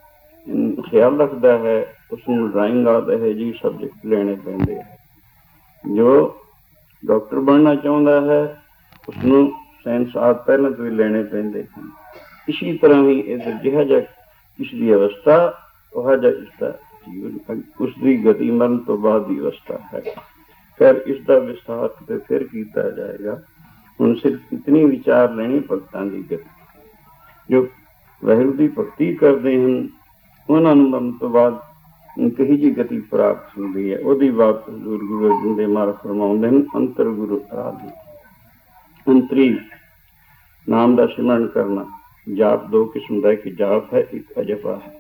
ਖਿਆਲ ਰੱਖਦਾ ਹੈ, ਉਸਨੂੰ ਡਰਾਇੰਗ ਆਦਿ ਇਹੋ ਜਿਹੇ ਸਬਜੈਕਟ ਲੈਣੇ ਪੈਂਦੇ ਹੈ। ਜੋ ਡਾਕਟਰ ਬਣਨਾ ਚਾਹੁੰਦਾ ਹੈ, ਉਸਨੂੰ ਸਾਇੰਸ ਆਦਿ ਪਹਿਲਾਂ ਤੋਂ ਹੀ ਲੈਣੇ ਪੈਂਦੇ ਹਨ। ਇਸੀ ਤਰ੍ਹਾਂ ਹੀ ਇਹ ਜਿਹਾ ਜਿਹਾ ਇਸਦੀ ਅਵਸਥਾ, ਉਹ ਜਿਹਾ ਇਸਦਾ ਜੀਵਨ, ਉਸਦੀ ਗਤੀ ਮਰਨ ਤੋਂ ਬਾਅਦ ਦੀ ਅਵਸਥਾ ਹੈ। ਖੈਰ ਇਸਦਾ ਵਿਸਥਾਰ ਤੇ ਫਿਰ ਕੀਤਾ ਜਾਏਗਾ। ਹੁਣ ਸਿਰਫ ਇਤਨੀ ਵਿਚਾਰ ਲੈਣੀ ਭਗਤਾਂ ਦੀ ਗਤੀ, ਜੋ ਵਾਹਿਗੁਰੂ ਦੀ ਭਗਤੀ ਕਰਦੇ ਹਨ, ਉਹਨਾਂ ਨੂੰ ਮਰਨ ਤੋਂ ਬਾਅਦ ਕਹੀ ਜਿਹੀ ਗਤੀ ਪ੍ਰਾਪਤ ਹੁੰਦੀ ਹੈ। ਉਹਦੀ ਬਾਤ ਹਜ਼ੂਰ ਗੁਰੂ ਅਰਜਨ ਦੇਵ ਮਹਾਰਾਜ ਫਰਮਾਉਂਦੇ ਹਨ, ਅੰਤਰ ਗੁਰੂ ਅਰਾਧਨਾ। ਅੰਤਰੀ ਨਾਮ ਦਾ ਸਿਮਰਨ ਕਰਨਾ। ਜਾਪ ਦੋ ਕਿਸਮ ਦਾ, ਇੱਕ ਜਾਪ ਹੈ, ਇੱਕ ਅਜਪਾ ਹੈ।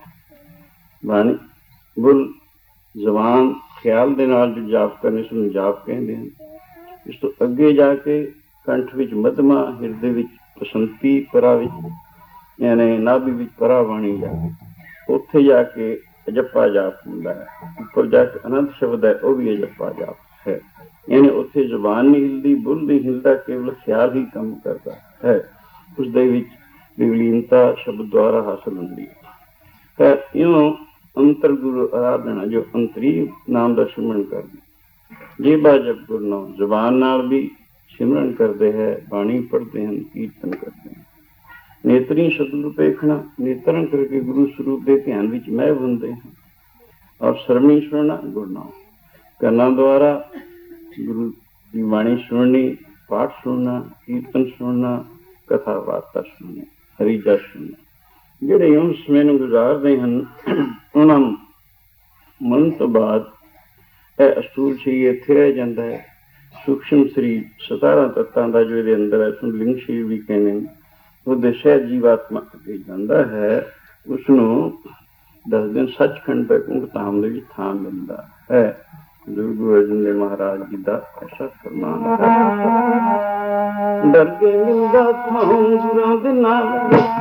ਬਾਣੀ ਬੁੱਲ, ਜ਼ਬਾਨ, ਖਿਆਲ ਦੇ ਨਾਲ ਜੋ ਜਾਪ ਕਰਨੇ ਉਸਨੂੰ ਜਾਪ ਕਹਿੰਦੇ ਹਨ। ਇਸ ਤੋਂ ਅੱਗੇ ਜਾ ਕੇ ਕੰਠ ਵਿੱਚ ਮਧਮਾ, ਹਿਰਦੇ ਵਿੱਚ ਬਸੰਤੀ, ਪਰਾ ਵਿੱਚ ਯਾਨੀ ਨਾਭੀ ਵਿੱਚ ਪਰਾ ਬਾਣੀ ਜਾ ਕੇ ਉੱਥੇ ਜਾ ਕੇ ਅਜੱਪਾ ਜਾਪ ਹੁੰਦਾ ਹੈ। ਉੱਪਰ ਜਾ ਕੇ ਅਨੰਤ ਸ਼ਬਦ ਹੈ, ਉਹ ਵੀ ਅਜੱਪਾ ਜਾਪ ਹੈ। ਯਾਨੀ ਉੱਥੇ ਜ਼ੁਬਾਨ ਨਹੀਂ ਹਿਲਦੀ, ਬੁੱਲ ਨਹੀਂ ਹਿਲਦਾ, ਕੇਵਲ ਖਿਆਲ ਹੀ ਕੰਮ ਕਰਦਾ ਹੈ। ਉਸਦੇ ਵਿੱਚ ਵਿਲੀਨਤਾ ਸ਼ਬਦ ਦੁਆਰਾ ਹਾਸਲ ਹੁੰਦੀ ਹੈ। ਤਾਂ ਇਉਂ ਅੰਤਰ ਗੁਰੂ ਆਰਾਧਨਾ ਜੋ ਅੰਤਰੀ ਨਾਮ ਦਾ ਸਿਮਰਨ ਕਰਦੀ, ਜੇ ਬਾਜਬ ਗੁਰੂ ਨਾਮ ਜ਼ੁਬਾਨ ਨਾਲ ਵੀ ਸਿਮਰਨ ਕਰਦੇ ਹੈ, ਬਾਣੀ ਪੜ੍ਹਦੇ ਹਨ, ਕੀਰਤਨ ਕਰਦੇ ਹਨ। ਨੇਤਰੀ ਸਤਿਗੁਰੂ ਵੇਖਣਾ, ਨੇਤਰਨ ਕਰਕੇ ਗੁਰੂ ਸਰੂਪ ਦੇ ਧਿਆਨ ਵਿੱਚ ਮਹਿ ਹੁੰਦੇ ਹਨ। ਔਰ ਸਰਵਣੀ ਸੁਣਨਾ ਗੁਰੂ ਨਾਮ, ਕੰਨਾਂ ਦੁਆਰਾ ਗੁਰੂ ਦੀ ਬਾਣੀ ਸੁਣਨੀ, ਪਾਠ ਸੁਣਨਾ, ਕੀਰਤਨ ਸੁਣਨਾ, ਕਥਾ ਵਾਰਤਾ ਸੁਣਨੀ, ਹਰੀ ਜਸ ਸੁਣਨਾ। ਜਿਹੜੇ ਉਸ ਸਮੇਂ ਨੂੰ ਗੁਜ਼ਾਰਦੇ ਹਨ ਉਹਨਾਂ ਨੂੰ ਮਰਨ ਤੋਂ ਬਾਅਦ ਇਹ ਅਸਥੂਲ ਸਰੀਰ ਇੱਥੇ ਰਹਿ ਜਾਂਦਾ ਹੈ। ਸੂਖਸ਼ਮ ਸਰੀਰ ਸਤਾਰਾਂ ਤੱਤਾਂ ਦਾ ਜੋ ਇਹਦੇ ਅੰਦਰ ਹੈ, ਉਸਨੂੰ ਲਿੰਗ ਸਰੀਰ ਵੀ ਕਹਿੰਦੇ ਨੇ, ਉਹ ਦਸਿਆ ਜੀਵਾਤਮਾ ਅੱਗੇ ਜਾਂਦਾ ਹੈ। ਉਸਨੂੰ ਦਸ ਦਿਨ ਸੱਚਖੰਡ ਬੈਕੁੰਠ ਧਾਮ ਦੇ ਵਿੱਚ ਥਾਂ ਮਿਲਦਾ ਹੈ। ਗੁਰੂ ਅਰਜਨ ਦੇਵ ਮਹਾਰਾਜ ਜੀ ਦਾ ਐਸਾ ਫਰਮਾਨ ਹੈ। ਡਰ ਕੇ ਮਿਲਦਾ ਥਾਂ ਗੁਰਾਂ ਦੇ ਨਾਲ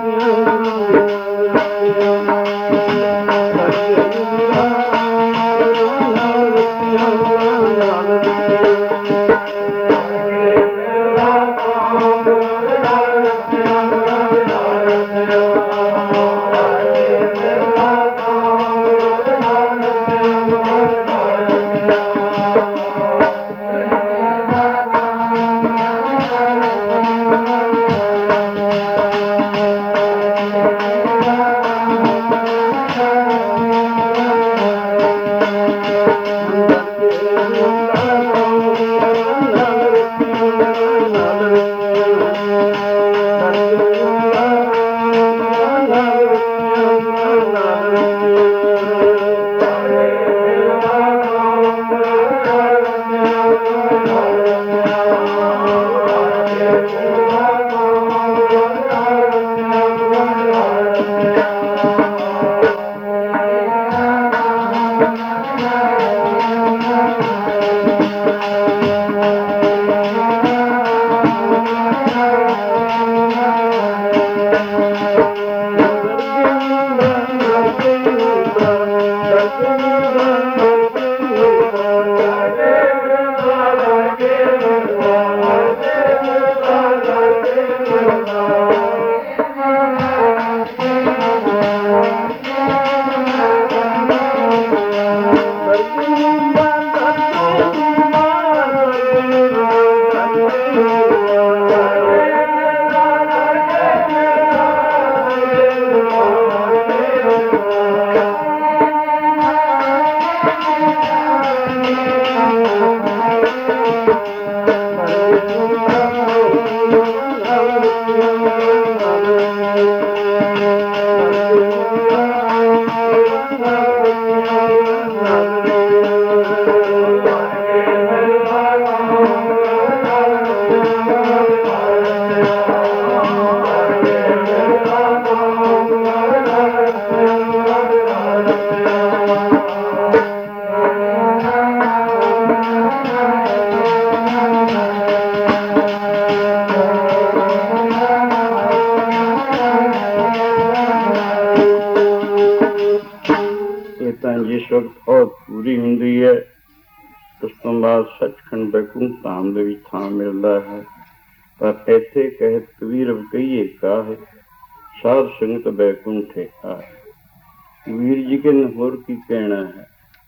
ਸੱਚਖੰਡ ਬੈਕੁੰਠ ਧਾਮ ਦੇ ਵਿੱਚ ਥਾਂ ਮਿਲਦਾ ਹੈ। ਪਰ ਇੱਥੇ ਕਹਿਤ ਕਬੀਰ ਕਹੀਏ ਕਾਹੇ, ਸਾਧ ਸੰਗਤ ਬੈਕੁੰਠੇ ਆਏ। ਕਬੀਰ ਜੀ ਕੇ ਹੋਰ ਕੀ ਕਹਿਣਾ ਹੈ।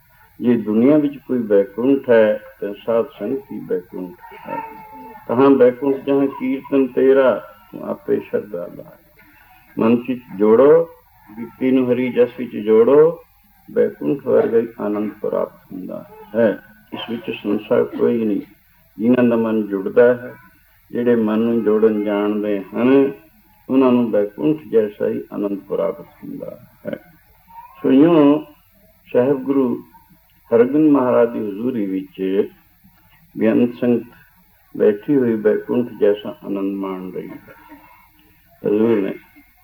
ਜੇ ਦੁਨੀਆ ਵਿੱਚ ਕੋਈ ਬੈਕੁੰਠ ਹੈ ਤਾਂ ਸਾਧ ਸੰਗਤ ਹੀ ਬੈਕੁੰਠ ਹੈ। ਕਹਾਂ ਬੈਕੁੰਠ ਜਹਾਂ ਕੀਰਤਨ ਤੇਰਾ, ਆਪੇ ਸ਼ਰਧਾ ਲਾਏ। ਮਨ ਚਿਤ ਜੋੜੋ, ਗਿੱਤੀ ਨੂੰ ਹਰੀ ਜਸ ਵਿੱਚ ਜੋੜੋ, ਬੈਕੁੰਠ ਵਰਗਾ ਹੀ ਆਨੰਦ ਪ੍ਰਾਪਤ ਹੁੰਦਾ ਹੈ। ਇਸ ਵਿੱਚ ਸੰਸਾਰ ਕੋਈ ਨਹੀਂ। ਜਿਨ੍ਹਾਂ ਦਾ ਮਨ ਜੁੜਦਾ ਹੈ, ਜਿਹੜੇ ਮਨ ਨੂੰ ਜੋੜਨ ਜਾਣਦੇ ਹਨ, ਉਹਨਾਂ ਨੂੰ ਬੈਕੁੰਠ ਜੈਸਾ ਹੀ ਆਨੰਦ ਪ੍ਰਾਪਤ ਹੁੰਦਾ ਹੈ। ਸੋ ਇਉਂ ਸਾਹਿਬ ਗੁਰੂ ਹਰਗੋਬਿੰਦ ਮਹਾਰਾਜ ਦੀ ਹਜ਼ੂਰੀ ਵਿੱਚ ਬੇਅੰਤ ਸੰਗਤ ਬੈਠੀ ਹੋਈ ਬੈਕੁੰਠ ਜੈਸਾ ਆਨੰਦ ਮਾਣ ਰਹੀ ਹੈ। ਹਜ਼ੂਰ ਨੇ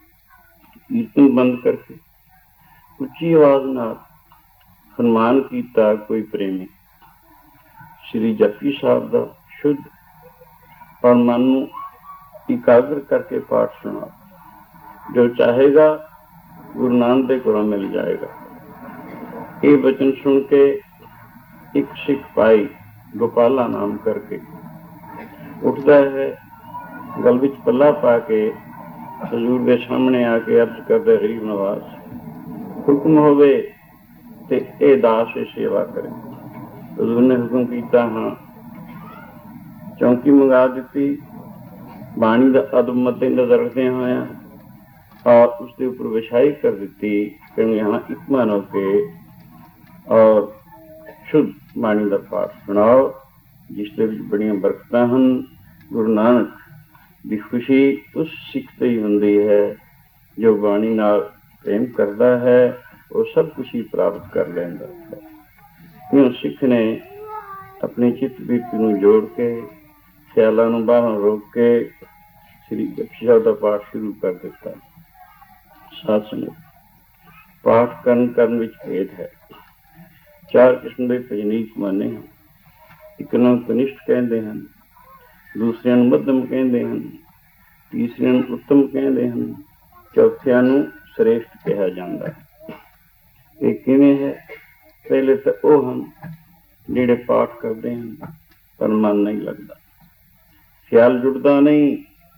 ਕੀਰਤਨ ਬੰਦ ਕਰਕੇ ਉੱਚੀ ਆਵਾਜ਼ ਨਾਲ ਫਰਮਾਨ ਕੀਤਾ, ਕੋਈ ਪ੍ਰੇਮੀ ਸ਼੍ਰੀ ਜਪਜੀ ਸਾਹਿਬ ਦਾ ਸ਼ੁੱਧ ਔਰ ਮਨ ਨੂੰ ਇਕਾਗਰ ਕਰਕੇ ਪਾਠ ਸੁਣਾ। ਜੋ ਚਾਹੇਗਾ ਗੁਰੂ ਨਾਨਕ ਦੇ ਕੋਲੋਂ ਮਿਲ ਜਾਏਗਾ। ਇਹ ਬਚਨ ਸੁਣ ਕੇ ਇੱਕ ਸਿੱਖ ਭਾਈ ਗੋਪਾਲਾ ਨਾਮ ਕਰਕੇ ਉੱਠਦਾ ਹੈ, ਗਲ ਵਿੱਚ ਪੱਲਾ ਪਾ ਕੇ ਹਜ਼ੂਰ ਦੇ ਸਾਹਮਣੇ ਆ ਕੇ ਅਰਜ਼ ਕਰਦੇ, ਗਰੀਬ ਨਵਾਜ਼, ਹੁਕਮ ਹੋਵੇ ਤੇ ਇਹ ਦਾਸ ਦੀ ਸੇਵਾ ਕਰੇ। ਹਜ਼ੂਰ ਨੇ ਹੁਕਮ ਕੀਤਾ, ਹਾਂ। ਚੌਂਕੀ ਮੰਗਾ ਦਿੱਤੀ, ਬਾਣੀ ਦਾ ਅਦਬ ਮੱਦੇ ਨਜ਼ਰ ਰੱਖਦਿਆਂ ਹੋਇਆਂ, और उसके ऊपर विछाई कर दी कि यहाँ इतमान होके और शुद्ध बाणी का पाठ सुनाओ, जिसके बड़िया बरकतां हैं। गुरु नानक की खुशी उस सिख ते ही हुंदी है जो बाणी नाल प्रेम करता है, वो सब कुछ ही प्राप्त कर लैंदा है। क्यों सिख ने अपनी चित्त बीती नूं जोड़ के, ख्यालां नूं बाहरों रोक के श्री जपजी साहिब का पाठ शुरू कर दिता। साध संगत, पाठ करन करन विच भेद है। चार किस्म के भजनीक माने हैं। एक नूं कनिष्ठ कहते हैं, दूसरिਆਂ ਨੂੰ मध्यम कहते हैं, तीसरिਆਂ ਨੂੰ उत्तम कहते हैं, चौथिਆਂ ਨੂੰ श्रेष्ठ कहा जाता है। ये किवें है? पहले तो वो हैं जिहड़े पाठ करते हैं पर मन नहीं लगता, ख्याल जुड़ता नहीं।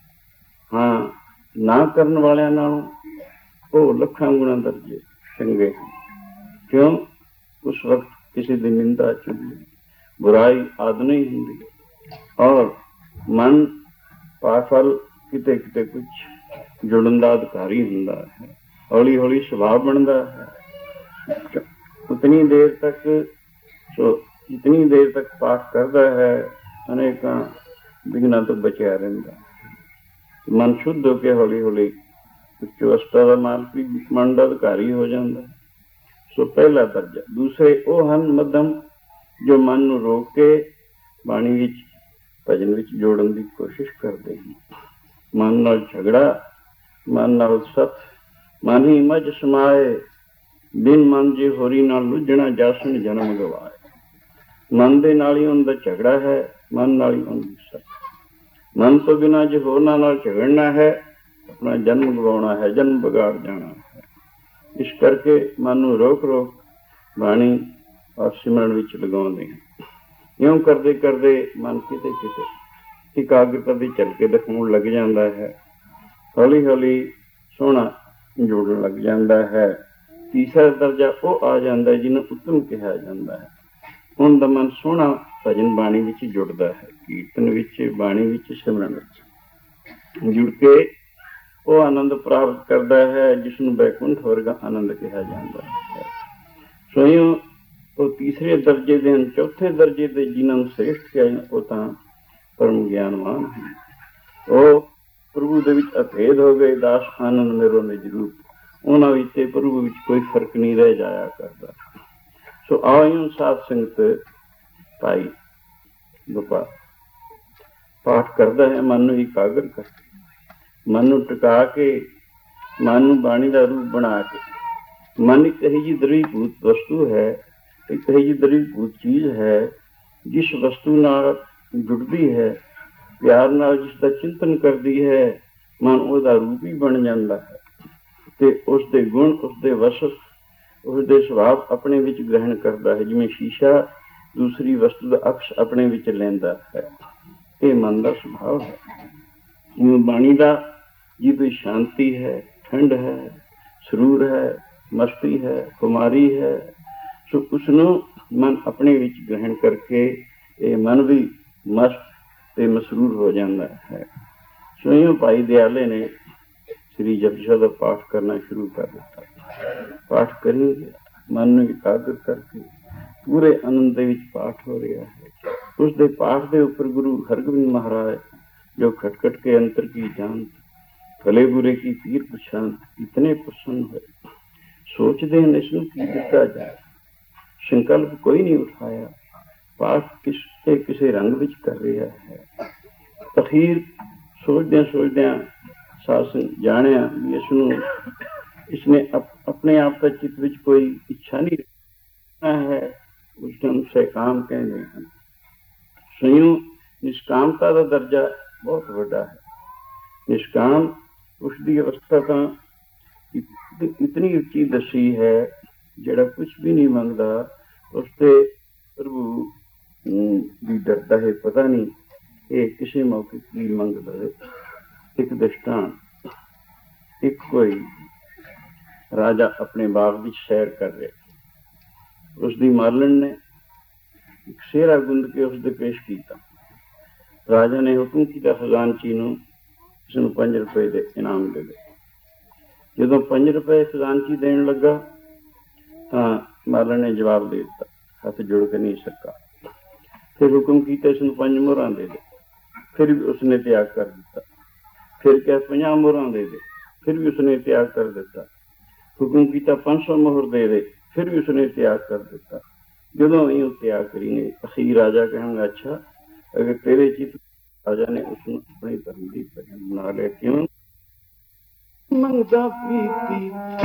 हाँ, ना करन वालिਆਂ नालों ਉਹ ਲੱਖਾਂ ਗੁਣਾ ਦਰਜੇ ਚੰਗੇ ਹਨ। ਕਿਉਂ? ਉਸ ਵਕਤ ਕਿਸੇ ਦੀ ਨਿੰਦਾ, ਚੁਗਲੀ, ਬੁਰਾਈ ਆਦਿ ਨਹੀਂ ਹੁੰਦੀ, ਔਰ ਮਨ ਪਾਠ ਵੱਲ ਕਿਤੇ ਕਿਤੇ ਕੁਛ ਜੁੜਨ ਦਾ ਅਧਿਕਾਰੀ ਹੁੰਦਾ ਹੈ। ਹੌਲੀ ਹੌਲੀ ਸੁਭਾਅ ਬਣਦਾ ਹੈ। ਉਤਨੀ ਦੇਰ ਤੱਕ ਸੋ ਜਿਤਨੀ ਦੇਰ ਤੱਕ ਪਾਠ ਕਰਦਾ ਹੈ, ਅਨੇਕਾਂ ਵਿਘਨਾਂ ਤੋਂ ਬਚਿਆ ਰਹਿੰਦਾ। ਮਨ ਸ਼ੁੱਧ ਹੋ ਕੇ ਹੌਲੀ ਹੌਲੀ ਉੱਚ ਅਵਸਥਾ ਦਾ ਮਾਲਕ ਵੀ ਮਨ ਦਾ ਅਧਿਕਾਰੀ ਹੋ ਜਾਂਦਾ। ਸੋ ਪਹਿਲਾ ਦਰਜਾ। ਦੂਸਰੇ ਉਹ ਹਨ ਮੱਧਮ, ਜੋ ਮਨ ਨੂੰ ਰੋਕ ਕੇ ਬਾਣੀ ਵਿੱਚ, ਭਜਨ ਵਿੱਚ ਜੋੜਨ ਦੀ ਕੋਸ਼ਿਸ਼ ਕਰਦੇ ਹਨ। ਮਨ ਨਾਲ ਝਗੜਾ, ਮਨ ਨਾਲ ਸਤ, ਮਨ ਹੀ ਮਝ ਸਮਾਏ, ਬਿਨ ਮਨ ਜੇ ਹੋਰੀ ਨਾਲ ਲੁੱਝਣਾ, ਜਾਸਨ ਜਨਮ ਗਵਾਏ। ਮਨ ਦੇ ਨਾਲ ਹੀ ਉਹਦਾ ਝਗੜਾ ਹੈ, ਮਨ ਨਾਲ ਹੀ ਉਹਦੀ ਸਤ। ਮਨ ਤੋਂ ਬਿਨਾਂ ਜੇ ਹੋਰਨਾਂ ਨਾਲ ਝਗੜਨਾ ਹੈ, अपना जन्म गवाना है, जन्म बिगाड़ जाना है। इस करके मन नूं रोक रोक बाणी और सिमरन विच लगाउंदे हैं। इउं करदे करदे मन किते किते एकाग्रता दी झलके दिखाउण लग जाता है। हौली हौली सोहना जुड़न लग जाता है। तीसरा दर्जा वो आ जाता है जिन्हें उत्तम कहा जाता है। उनका मन सोहना भजन बाणी विच जुड़ता है, कीर्तन विच, बाणी विच, सिमरन विच जुड़ के ਉਹ ਆਨੰਦ ਪ੍ਰਾਪਤ ਕਰਦਾ ਹੈ, ਜਿਸਨੂੰ ਬੈਕੁੰਠ ਵਰਗਾ ਆਨੰਦ ਕਿਹਾ ਜਾਂਦਾ ਹੈ। ਸੋ ਉਹ ਤੀਸਰੇ ਦਰਜੇ ਦੇ ਹਨ। ਚੌਥੇ ਦਰਜੇ ਦੇ ਜਿਨ੍ਹਾਂ ਨੂੰ ਸ੍ਰੇਸ਼ਟ ਕਿਹਾ ਜਾਂਦਾ, ਉਹ ਤਾਂ ਪਰਮ ਗਿਆਨਵਾਨ ਹਨ। ਉਹ ਪ੍ਰਭੂ ਦੇ ਵਿੱਚ ਅਭੇਦ ਹੋ ਗਏ, ਦਾਸ ਆਨੰਦ ਮੇਰੋ ਨਿਜ ਰੂਪ। ਉਹਨਾਂ ਵਿੱਚ ਤੇ ਪ੍ਰਭੂ ਵਿੱਚ ਕੋਈ ਫਰਕ ਨਹੀਂ ਰਹਿ ਜਾਇਆ ਕਰਦਾ। ਸੋ ਆਇਓ ਸਾਧ ਸੰਗਤ, ਭਾਈ ਗੋਪਾਲ ਪਾਠ ਕਰਦਾ ਹੈ, ਮਨ ਨੂੰ ਇਕਾਗਰ ਕਰਕੇ, ਮਨ ਨੂੰ ਟਿਕਾ ਕੇ, ਮਨ ਨੂੰ ਬਾਣੀ ਦਾ ਰੂਪ ਬਣਾ ਕੇ। ਮਨ ਇੱਕ ਇਹੋ ਜਿਹੀ ਦ੍ਰਵੀਭੂਤ ਵਸਤੂ ਹੈ, ਇੱਕ ਇਹੋ ਜਿਹੀ ਦ੍ਰਵੀਭੂਤ ਚੀਜ਼ ਹੈ, ਜਿਸ ਵਸਤੂ ਨਾਲ ਜੁੜਦੀ ਹੈ, ਪਿਆਰ ਨਾਲ ਜਿਸ ਦਾ ਚਿੰਤਨ ਕਰਦੀ ਹੈ, ਮਨ ਉਹਦਾ ਰੂਪ ਹੀ ਬਣ ਜਾਂਦਾ ਹੈ ਤੇ ਉਸਦੇ ਗੁਣ, ਉਸਦੇ ਵਸਫ, ਉਸਦੇ ਸੁਭਾਅ ਆਪਣੇ ਵਿੱਚ ਗ੍ਰਹਿਣ ਕਰਦਾ ਹੈ। ਜਿਵੇਂ ਸ਼ੀਸ਼ਾ ਦੂਸਰੀ ਵਸਤੂ ਦਾ ਅਕਸ਼ ਆਪਣੇ ਵਿੱਚ ਲੈਂਦਾ ਹੈ, ਇਹ ਮਨ ਦਾ ਸੁਭਾਅ ਹੈ। ਜਿਵੇਂ ਬਾਣੀ ਦਾ ਜਿਹਦੇ शांति है, ठंड है, ਸਰੂਰ ਹੈ, ਮਸਤੀ ਹੈ, ਕੁਮਾਰੀ ਹੈ, ਸੋ ਉਸਨੂੰ ਮਨ ਆਪਣੇ ਵਿੱਚ ਗ੍ਰਹਿਣ ਕਰਕੇ ਇਹ ਮਨ ਵੀ ਮਸਤ ਤੇ ਮਸਰੂਰ ਹੋ ਜਾਂਦਾ ਹੈ। ਸੋ ਇਉਂ ਭਾਈ ਦਿਆਲੇ ਨੇ ਸ੍ਰੀ ਜਪਜੀ ਸਾਹਿਬ ਦਾ ਪਾਠ ਕਰਨਾ ਸ਼ੁਰੂ ਕਰ ਦਿੱਤਾ। ਪਾਠ ਕਰੀਏ, ਮਨ ਨੂੰ ਇਕਾਗਰ ਕਰਕੇ ਪੂਰੇ ਆਨੰਦ ਦੇ ਵਿੱਚ ਪਾਠ ਹੋ ਰਿਹਾ ਹੈ। ਉਸਦੇ ਪਾਠ ਦੇ ਉੱਪਰ ਗੁਰੂ ਹਰਗੋਬਿੰਦ ਮਹਾਰਾਜ, जो खट खट के अंतर की जानत, भले बुरे की तीर प्रशांत, इतने प्रसन्न हुए, सोचते हैं इसमें की दिता जाए। संकल्प कोई नहीं उठाया, पाठ किसके किसी रंग विच कर रहा है। अखीर सोचद्या सोचद्या सासन जानिया भी इसनूं, इसने अप, अपने आप का चित्त विच कोई इच्छा नहीं रखना है, उसने सकाम कहते हैं। स्वयं निष्कामता का दर्जा बहुत बड़ा है। निष्काम उसकी अवस्था तो इतनी उच्ची दसी है, जड़ा कुछ भी नहीं मंगता, उससे प्रभु भी डरता है। पता नहीं ये किसी मौके की मंगता है। एक दृष्टांत, ਇੱਕ ਕੋਈ ਰਾਜਾ ਆਪਣੇ ਬਾਗ ਵਿੱਚ ਸੈਰ ਕਰ ਰਿਹਾ, ਉਸਦੀ ਮਾਲਣ ਨੇ ਇੱਕ ਸਿਹਰਾ ਗੁੰਦ ਕੇ ਉਸਦੇ ਪੇਸ਼ ਕੀਤਾ। ਰਾਜਾ ਨੇ ਹੁਕਮ ਕੀਤਾ ਖਜ਼ਾਨਚੀ ਨੂੰ ਉਸਨੂੰ ਪੰਜ ਰੁਪਏ ਦੇ ਇਨਾਮ ਦੇ ਦੇ। ਜਦੋਂ ਪੰਜ ਰੁਪਏ ਖਜ਼ਾਨਚੀ ਦੇਣ ਲੱਗਾ ਤਾਂ ਮਾਲਣ ਨੇ ਜਵਾਬ ਦੇ ਦਿੱਤਾ, ਹੱਥ ਜੋੜ ਕੇ ਨਹੀਂ ਸਕਾ। ਫਿਰ ਹੁਕਮ ਕੀਤਾ ਇਸਨੂੰ ਪੰਜ ਮੋਹਰਾਂ ਦੇ ਦੇ, ਫਿਰ ਵੀ ਉਸਨੇ ਤਿਆਗ ਕਰ ਦਿੱਤਾ। ਫਿਰ ਕਿਹਾ ਪੰਜਾਹ ਮੋਹਰਾਂ ਦੇ ਦੇ, ਫਿਰ ਵੀ ਉਸਨੇ ਤਿਆਗ ਕਰ ਦਿੱਤਾ। ਹੁਕਮ ਕੀਤਾ ਪੰਜ ਸੌ ਮੋਹਰ ਦੇ ਦੇ, ਫਿਰ ਵੀ ਉਸਨੇ ਤਿਆਗ ਕਰ ਦਿੱਤਾ। ਜਦੋਂ ਇਹ ਤਿਆਗ ਕਰੀਏ ਅਖੀਰ ਰਾਜਾ ਕਹਾਂਗਾ, ਅੱਛਾ ਅਗਰ ਤੇਰੇ ਚਿੱਤ, ਰਾਜਾ ਨੇ ਉਸਨੂੰ ਆਪਣੇ ਧਰਮ ਦੀ ਬਣਾ ਲਿਆ। ਕਿਉਂ? ਮੰਗਦਾ ਪ੍ਰੀਤੀ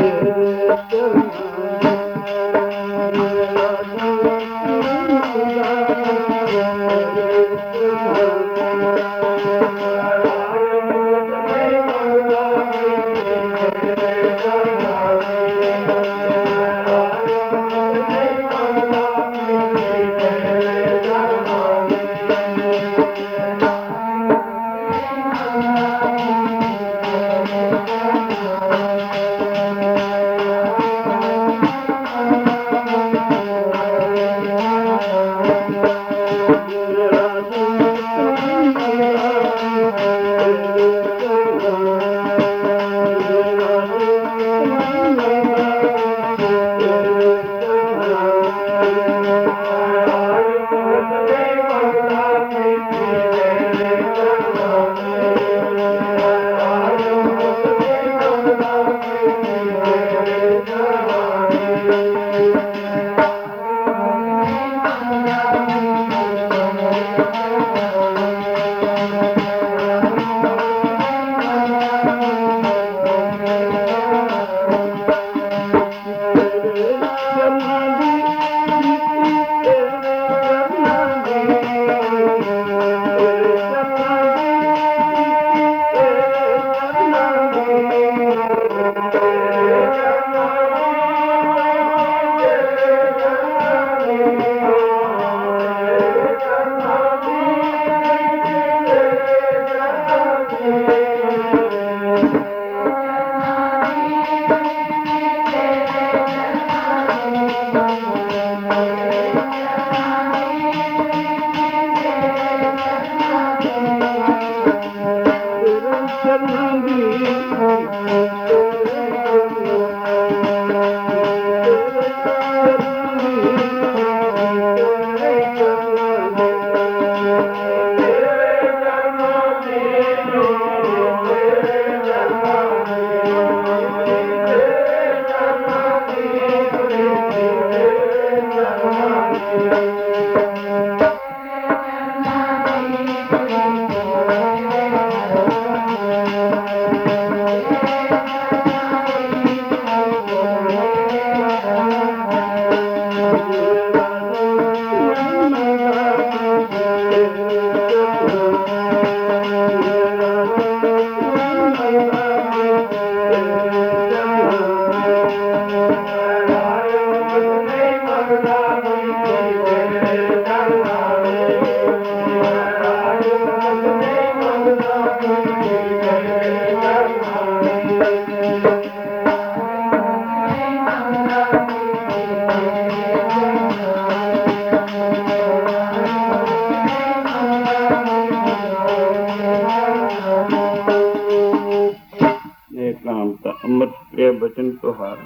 बचन तुहार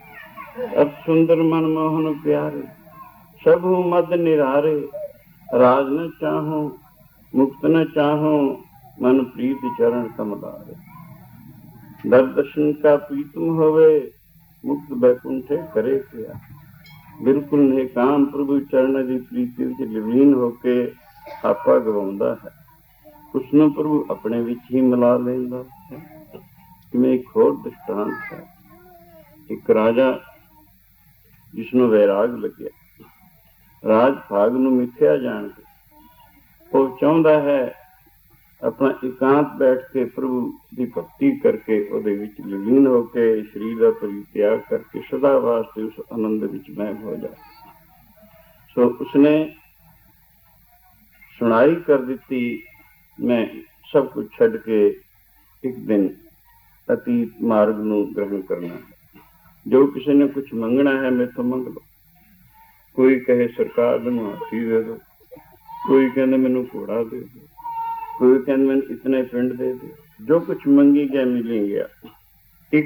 अब सुंदर मनमोहन प्यारे सबहु मद निरारे राज न चाहो मुक्त न चाहो मन प्रीत चरण कमलारे दर दर्शन का प्रीतम होवे मुक्त बैकुंठे करे किया बिल्कुल ने काम प्रभु चरण की प्रीति विच लीन होके आपा गवाउंदा है उसनों प्रभु अपने विच ही मिला लेंदा है। में एक होर दृष्टांत है। एक राजा जिसनों वैराग लग्या राज भाग नूं मिथ्या जान के वो चाहुंदा है अपना एकांत बैठ के प्रभु की भक्ति करके उहदे विच लीन होके शरीर का परित्याग करके सदा वास्ते उस आनंद विच मैं हो जाए। सो उसने सुनाई कर दी मैं सब कुछ छड़ के एक दिन ਅਤੀਤ ਮਾਰਗ ਨੂੰ ਗ੍ਰਹਿਣ ਕਰਨਾ ਹੈ। ਜੋ ਕਿਸੇ ਨੇ ਕੁਛ ਮੰਗਣਾ ਹੈ ਮੇਰੇ ਤੋਂ ਮੰਗ ਲਓ। ਕੋਈ ਕਹੇ ਸਰਕਾਰ ਮੈਨੂੰ ਹਾਥੀ ਦੇ ਦਿਓ, ਕੋਈ ਕਹਿੰਦੇ ਮੈਨੂੰ ਘੋੜਾ ਦੇ ਦਿਓ, ਕੋਈ ਕਹਿੰਦੇ ਮੈਨੂੰ ਇਤਨੇ ਪਿੰਡ ਦੇ ਦਿਓ। ਜੋ ਕੁਛ ਮੰਗੀ ਗਿਆ ਮਿਲੀ ਗਿਆ। ਇੱਕ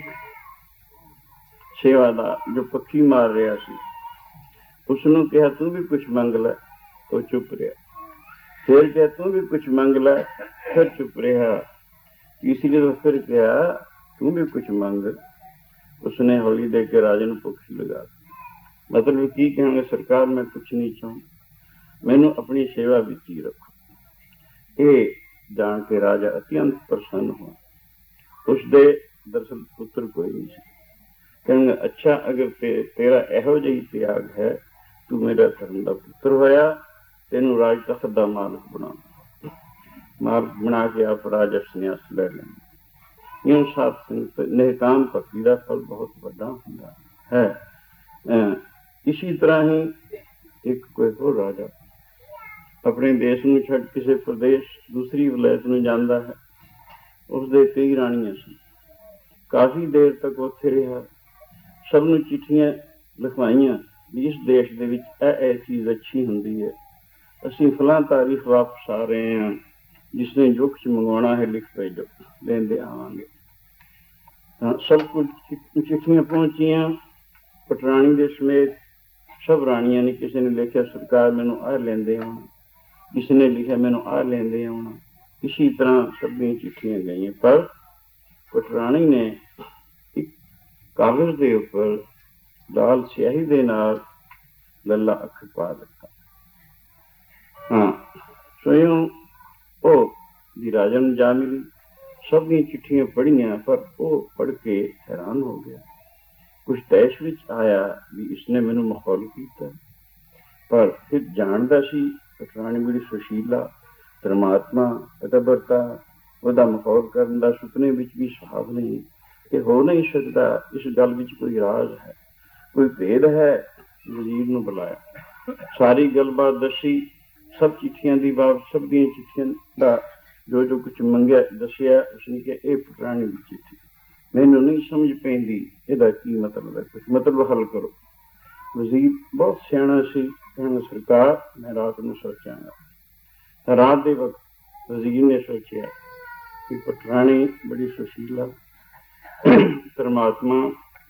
ਸੇਵਾ ਦਾ ਜੋ ਪੱਖੀ ਮਾਰ ਰਿਹਾ ਸੀ, ਉਸਨੂੰ ਕਿਹਾ ਤੂੰ ਵੀ ਕੁਛ ਮੰਗ ਲੈ, ਉਹ ਚੁੱਪ ਰਿਹਾ। ਫਿਰ ਕਿਹਾ ਤੂੰ ਵੀ ਕੁਛ ਮੰਗ ਲੈ, ਫਿਰ ਚੁੱਪ ਰਿਹਾ। ਤੀਸਰੀ ਵਾਰ ਫਿਰ ਕਿਹਾ ਤੂੰ ਵੀ ਕੁਛ ਮੰਗ, ਉਸਨੇ ਹੌਲੀ ਦੇ ਕੇ ਰਾਜੇ ਨੂੰ ਪੁੱਛ ਲਗਾ। ਮਤਲਬ ਕੀ ਕਹਾਂਗੇ, ਸਰਕਾਰ ਮੈਂ ਕੁਛ ਨਹੀਂ ਚਾਹੁੰਦਾ, ਮੈਨੂੰ ਆਪਣੀ ਸੇਵਾ ਵਿੱਚ ਹੀ ਰੱਖੋ। ਇਹ ਜਾਣ ਕੇ ਰਾਜਾ ਅਤਿਅੰਤ ਪ੍ਰਸੰਨ ਹੋਇਆ। ਉਸਦੇ ਦਰਅਸਲ ਪੁੱਤਰ ਕੋਈ ਨਹੀਂ ਸੀ। ਕਹਿੰਦੇ ਅੱਛਾ, ਅਗਰ ਤੇ ਤੇਰਾ ਇਹੋ ਜਿਹੀ ਤਿਆਗ ਹੈ, ਤੂੰ ਮੇਰਾ ਧਰਮ ਦਾ ਪੁੱਤਰ ਹੋਇਆ, ਤੈਨੂੰ ਰਾਜ ਤਖਤ ਦਾ ਮਾਲਕ ਬਣਾ ਮਾਲਕ ਬਣਾ ਕੇ ਆਪ ਰਾਜਾ ਸੰਨਿਆਸ ਲੈ ਲੈਂਦੇ। ਇਉਂ ਸਾਧ ਸੰਗਤ ਨਿਹਕਾਮ ਭਗਤੀ ਦਾ ਫਲ ਬਹੁਤ ਵੱਡਾ ਹੁੰਦਾ ਹੈ। ਇਸੀ ਤਰ੍ਹਾਂ ਹੀ ਇੱਕ ਕੋਈ ਹੋਰ ਰਾਜਾ ਆਪਣੇ ਦੇਸ਼ ਨੂੰ ਛੱਡ ਕਿਸੇ ਪ੍ਰਦੇਸ਼ ਦੂਸਰੀ ਵਿਲਾਇਤ ਨੂੰ ਜਾਂਦਾ ਹੈ। ਉਸਦੇ ਕਈ ਰਾਣੀਆਂ ਸੀ। ਕਾਫੀ ਦੇਰ ਤੱਕ ਉੱਥੇ ਰਿਹਾ। ਸਭ ਨੂੰ ਚਿੱਠੀਆਂ ਲਿਖਵਾਈਆਂ ਵੀ ਇਸ ਦੇਸ਼ ਦੇ ਵਿੱਚ ਇਹ ਇਹ ਚੀਜ਼ ਅੱਛੀ ਹੁੰਦੀ ਹੈ, ਅਸੀਂ ਫਲਾਂ ਤਾਰੀਖ ਵਾਪਸ ਆ ਰਹੇ ਹਾਂ, ਜਿਸਨੇ ਜੋ ਕੁਛ ਮੰਗਵਾਉਣਾ ਹੈ ਲਿਖ ਭੇਜੋ, ਲੈਂਦੇ ਆਵਾਂਗੇ। ਤਾਂ ਸਭ ਕੁਝ ਚਿੱਠੀਆਂ ਪਹੁੰਚੀਆਂ ਪਟਰਾਣੀ ਦੇ ਸਮੇਤ। ਸਭ ਰਾਣੀਆਂ ਨੇ, ਕਿਸੇ ਨੇ ਲਿਖਿਆ ਸਰਕਾਰ ਮੈਨੂੰ ਆਹ ਲੈਂਦੇ ਆਉਣਾ, ਕਿਸੇ ਨੇ ਲਿਖਿਆ ਮੈਨੂੰ ਆਹ ਲੈਂਦੇ ਆਉਣਾ। ਇਸੀ ਤਰ੍ਹਾਂ ਸਭ ਦੀਆਂ ਚਿੱਠੀਆਂ ਗਈਆਂ, ਪਰ ਪਟਰਾਣੀ ਨੇ ਇੱਕ ਕਾਗਜ਼ ਦੇ ਉੱਪਰ ਲਾਲ ਸਿਆਹੀ ਦੇ ਨਾਲ ਲੱਲਾ ਅੱਖਰ ਪਾ ਦਿੱਤਾ। ਹਾਂ, ਸਵਯੰ ਉਹ ਦੀ ਰਾਜਾ ਨੂੰ ਜਾ ਮਿਲੀ। ਸਭ ਦੀਆਂ ਚਿੱਠੀਆਂ ਪੜ੍ਹੀਆਂ, ਪਰ ਉਹ ਪੜ੍ਹ ਕੇ ਹੈਰਾਨ ਹੋ ਗਿਆ। ਕੁਛ ਤੈਸ਼ ਵਿੱਚ ਆਇਆ ਵੀ ਇਸਨੇ ਮੈਨੂੰ ਮਖੌਲ ਕੀਤਾ, ਪਰ ਫਿਰ ਜਾਣਦਾ ਸੀ ਪਟਰਾਣੀ ਬੜੀ ਸੁਸ਼ੀਲਾ, ਧਰਮਾਤਮਾ, ਅਤਬਰਤਾ, ਉਹਦਾ ਮਖੌਲ ਕਰਨ ਦਾ ਸੁਪਨੇ ਵਿੱਚ ਵੀ ਸੁਭਾਵ ਨਹੀਂ। ਇਹ ਹੋ ਨਹੀਂ ਸਕਦਾ, ਇਸ ਗੱਲ ਵਿੱਚ ਕੋਈ ਰਾਜ਼ ਹੈ, ਕੋਈ ਭੇਦ ਹੈ। ਵਜ਼ੀਰ ਨੂੰ ਬੁਲਾਇਆ, ਸਾਰੀ ਗੱਲਬਾਤ ਦੱਸੀ, ਸਭ ਚਿੱਠੀਆਂ ਦੀ ਬਾਤ, ਸਭ ਦੀਆਂ ਚਿੱਠੀਆਂ ਦਾ ਜੋ ਜੋ ਕੁਛ ਮੰਗਿਆ ਦੱਸਿਆ। ਉਸਨੇ ਕਿਹਾ ਇਹ ਪਟਰਾਣੀ ਦੀ ਚਿੱਠੀ, ਮੈਨੂੰ ਨਹੀਂ ਸਮਝ ਪੈਂਦੀ ਇਹਦਾ ਕੀ ਮਤਲਬ ਹੈ, ਕੁਛ ਮਤਲਬ ਹੱਲ ਕਰੋ। ਵਜ਼ੀਰ ਬਹੁਤ ਸਿਆਣਾ ਸੀ, ਕਹਿੰਦਾ ਸਰਕਾਰ ਮੈਂ ਰਾਤ ਨੂੰ ਸੋਚਾਂਗਾ। ਰਾਤ ਦੇ ਵਕਤ ਵਜ਼ੀਰ ਨੇ ਸੋਚਿਆ ਕਿ ਪਟਰਾਣੀ ਬੜੀ ਸੁਸ਼ੀਲਾ, ਧਰਮਾਤਮਾ,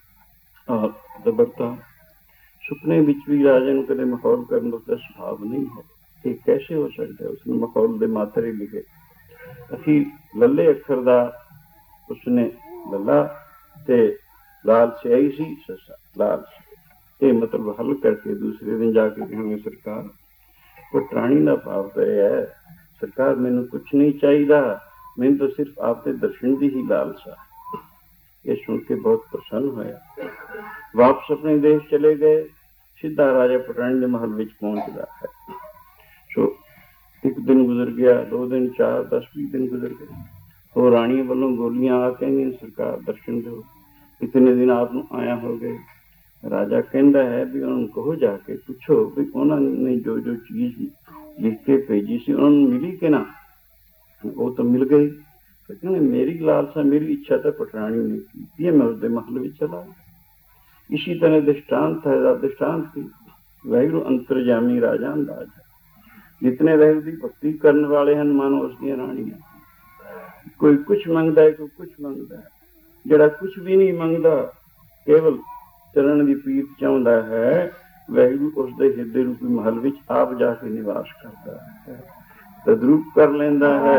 ਦਬਰਤਾ, ਸੁਪਨੇ ਵਿੱਚ ਵੀ ਰਾਜੇ ਨੂੰ ਕਦੇ ਮਖੌਲ ਕਰਨ ਦਾ ਉਸਦਾ ਸੁਭਾਵ ਨਹੀਂ ਹੈ। ਇਹ ਕੈਸੇ ਹੋ ਸਕਦਾ? ਉਸਨੇ ਮਖੌਲ ਦੇ ਮਾਤਰੇ ਲਿਖੇ। ਅਸੀਂ ਲੱਲੇ ਅੱਖਰ ਦਾ ਉਸਨੇ ਲੱਲਾ ਤੇ ਲਾਲ ਸਿਆਹੀ ਸੀ ਸੱਸਾ ਲਾਲ ਸੀ। ਇਹ ਮਤਲਬ ਹੱਲ ਕਰਕੇ ਦੂਸਰੇ ਦਿਨ ਜਾ ਕੇ ਕਹਾਂਗੇ ਸਰਕਾਰ ਪਟਰਾਣੀ ਦਾ ਭਾਵ ਤਾਂ ਇਹ ਹੈ, ਸਰਕਾਰ ਮੈਨੂੰ ਕੁਛ ਨਹੀਂ ਚਾਹੀਦਾ, ਮੈਨੂੰ ਤਾਂ ਸਿਰਫ ਆਪਦੇ ਦਰਸ਼ਨ ਦੀ ਹੀ ਲਾਲਸਾ। ਇਹ ਸੁਣ ਕੇ ਬਹੁਤ ਪ੍ਰਸੰਨ ਹੋਇਆ। ਵਾਪਸ ਆਪਣੇ ਦੇਸ਼ ਚਲੇ ਗਏ। ਸਿੱਧਾ ਰਾਜਾ ਪਟਰਾਣੀ ਦੇ ਮਹਲ ਵਿੱਚ ਪਹੁੰਚਦਾ ਹੈ। ਸੋ ਇੱਕ ਦਿਨ ਗੁਜ਼ਰ ਗਿਆ, ਦੋ ਦਿਨ, ਚਾਰ, ਦਸ, ਵੀਹ ਦਿਨ ਗੁਜ਼ਰ ਗਏ। ਉਹ ਰਾਣੀਆਂ ਵੱਲੋਂ ਗੋਲੀਆਂ ਆ ਕਹਿੰਦੀਆਂ ਸਰਕਾਰ ਦਰਸ਼ਨ ਦਿਓ। ਇਤਨੇ ਦਿਨ ਆਪ ਨੂੰ ਆਇਆ ਹੋ ਗਏ। ਰਾਜਾ ਕਹਿੰਦਾ ਹੈ ਵੀ ਉਹਨਾਂ ਨੂੰ ਕਹੋ, ਜਾ ਕੇ ਪੁੱਛੋ ਵੀ ਉਹਨਾਂ ਨੇ ਜੋ ਜੋ ਚੀਜ਼ ਲਿਖ ਕੇ ਭੇਜੀ ਸੀ ਉਹਨਾਂ ਨੂੰ ਮਿਲੀ ਕਿ ਨਾ। ਉਹ ਤਾਂ ਮਿਲ ਗਈ, ਕਹਿੰਦੇ ਮੇਰੀ ਲਾਲਸਾ, ਮੇਰੀ ਇੱਛਾ ਤਾਂ ਪਟਰਾਣੀ ਨੇ ਕੀਤੀ ਹੈ, ਮੈਂ ਉਸਦੇ ਮਹਲ ਵਿੱਚ ਚਲਾ। ਇਸੀ ਤਰ੍ਹਾਂ ਦ੍ਰਿਸ਼ਟਾਂਤ ਹੈ, ਦ੍ਰਿਸ਼ਟਾਂਤ ਕੀ ਵਾਹਿਗੁਰੂ ਅੰਤਰਜਾਮੀ ਰਾਜਾ ਅੰਦਾਜ਼ ਹੈ। ਜਿਤਨੇ ਵਾਹਿਗੁਰੂ ਦੀ ਭਗਤੀ ਕਰਨ ਵਾਲੇ ਹਨ, ਮਾਨੋ ਉਸ ਦੀਆਂ ਰਾਣੀਆਂ। ਕੋਈ ਕੁਛ ਮੰਗਦਾ ਹੈ, ਕੋਈ ਕੁਛ ਮੰਗਦਾ ਹੈ। ਜਿਹੜਾ ਕੁਛ ਵੀ ਨਹੀਂ ਮੰਗਦਾ, ਕੇਵਲ ਚਰਨ ਦੀ ਪ੍ਰੀਤ ਚਾਹੁੰਦਾ ਹੈ, ਵਾਹਿਗੁਰੂ ਉਸਦੇ ਹਿਰਦੇ ਰੂਪੀ ਮਹਲ ਵਿੱਚ ਆਪ ਜਾ ਕੇ ਨਿਵਾਸ ਕਰਦਾ ਹੈ, ਤਦਰੂਪ ਕਰ ਲੈਂਦਾ ਹੈ।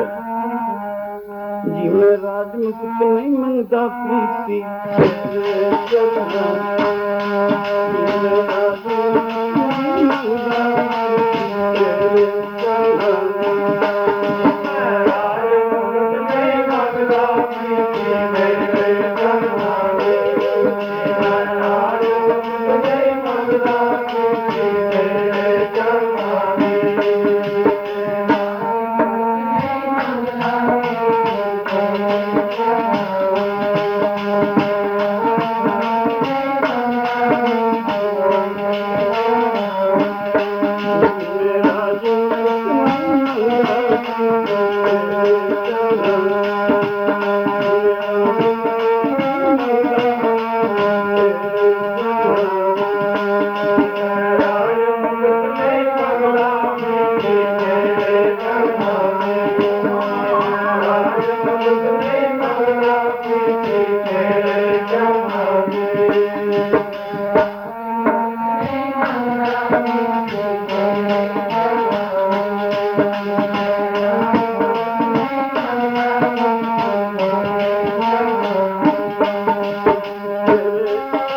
ਜਿਵੇਂ ਰਾਜ ਨੂੰ ਕੁਛ ਨਹੀਂ ਮੰਗਦਾ ਪ੍ਰੀਤੀ,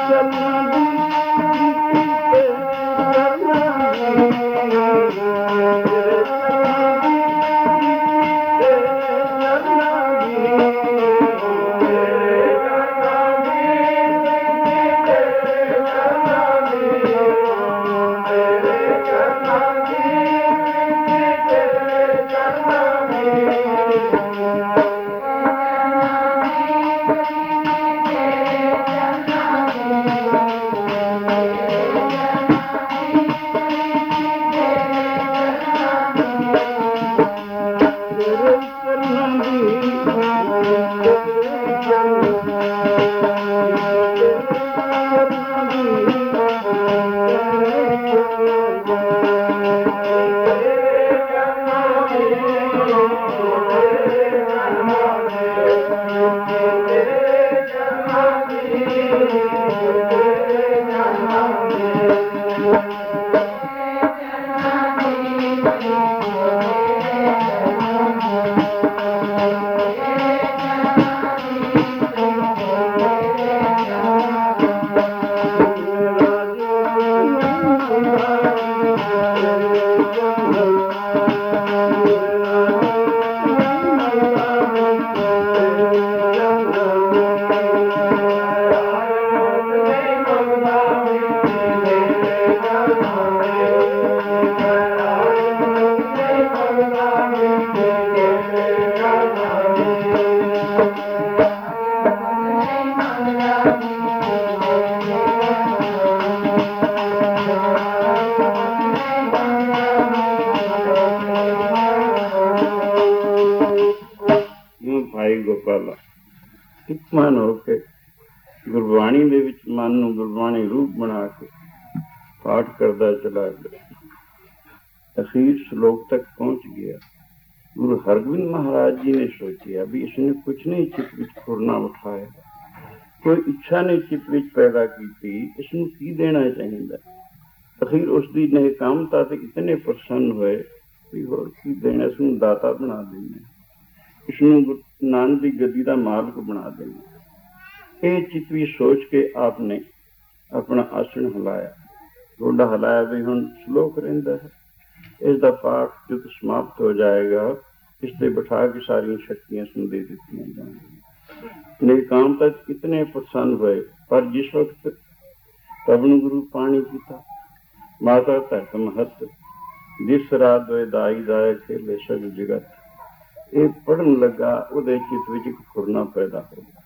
ਮਨ ਹੋ ਕੇ ਗੁਰਬਾਣੀ ਦੇ ਵਿੱਚ ਮਨ ਨੂੰ ਗੁਰਬਾਣੀ ਰੂਪ ਬਣਾ ਕੇ ਪਾਠ ਕਰਦਾ ਚਲਾ ਗਿਆ। ਅਖੀਰ ਸ਼ਲੋਕ ਤੱਕ ਪਹੁੰਚ ਗਿਆ। ਗੁਰੂ ਹਰਗੋਬਿੰਦ ਮਹਾਰਾਜ ਜੀ ਨੇ ਸੋਚਿਆ ਵੀ ਇਸਨੇ ਕੁਛ ਨਹੀਂ ਚਿੱਤ ਵਿੱਚ ਫੁਰਨਾ ਉਠਾਇਆ, ਕੋਈ ਇੱਛਾ ਨਹੀਂ ਚਿੱਤ ਵਿੱਚ ਪੈਦਾ ਕੀਤੀ, ਇਸਨੂੰ ਕੀ ਦੇਣਾ ਚਾਹੀਦਾ। ਅਖੀਰ ਉਸਦੀ ਨਿਹਕਾਮਤਾ ਤੇ ਇਤਨੇ ਪ੍ਰਸੰਨ ਹੋਏ ਵੀ ਹੋਰ ਕੀ ਦੇਣਾ, ਇਸਨੂੰ ਦਾਤਾ ਬਣਾ ਦੇਣਾ, ਇਸਨੂੰ ਗੁਰੂ ਨਾਨਕ ਦੀ ਗੱਦੀ ਦਾ ਮਾਲਕ ਬਣਾ ਦੇਣਾ। ਇਹ ਚਿੱਤ ਵੀ ਸੋਚ ਕੇ ਆਪ ਨੇ ਆਪਣਾ ਆਸਣ ਹਿਲਾਇਆ, ਗੋਡਾ ਹਿਲਾਇਆ ਵੀ ਹੁਣ ਸ਼ਲੋਕ ਰਹਿੰਦਾ ਹੈ, ਇਸਦਾ ਪਾਠ ਜਦੋਂ ਸਮਾਪਤ ਹੋ ਜਾਏਗਾ ਇਸ ਤੇ ਬਿਠਾ ਕੇ ਸਾਰੀਆਂ ਸ਼ਕਤੀਆਂ ਇਸਨੂੰ ਦੇ ਦਿੱਤੀਆਂ ਜਾਣਗੀਆਂ। ਨਿਹਕਾਮਤਾ ਇਤਨੇ ਪ੍ਰਸੰਨ ਹੋਏ। ਪਰ ਜਿਸ ਵਕਤ ਕਵਣ ਗੁਰੂ ਪਾਣੀ ਪੀਤਾ, ਮਾਤਾ ਧਰਤ ਮਹਤ, ਜਿਸ ਰਾਤ ਦੋਏ ਦਾਈ ਦਾਇ ਖੇਲੇ ਸਭ ਜਗਤ, ਇਹ ਪੜ੍ਹਨ ਲੱਗਾ ਉਹਦੇ ਚਿੱਤ ਵਿੱਚ ਇੱਕ ਫੁਰਨਾ ਪੈਦਾ ਹੋ ਗਿਆ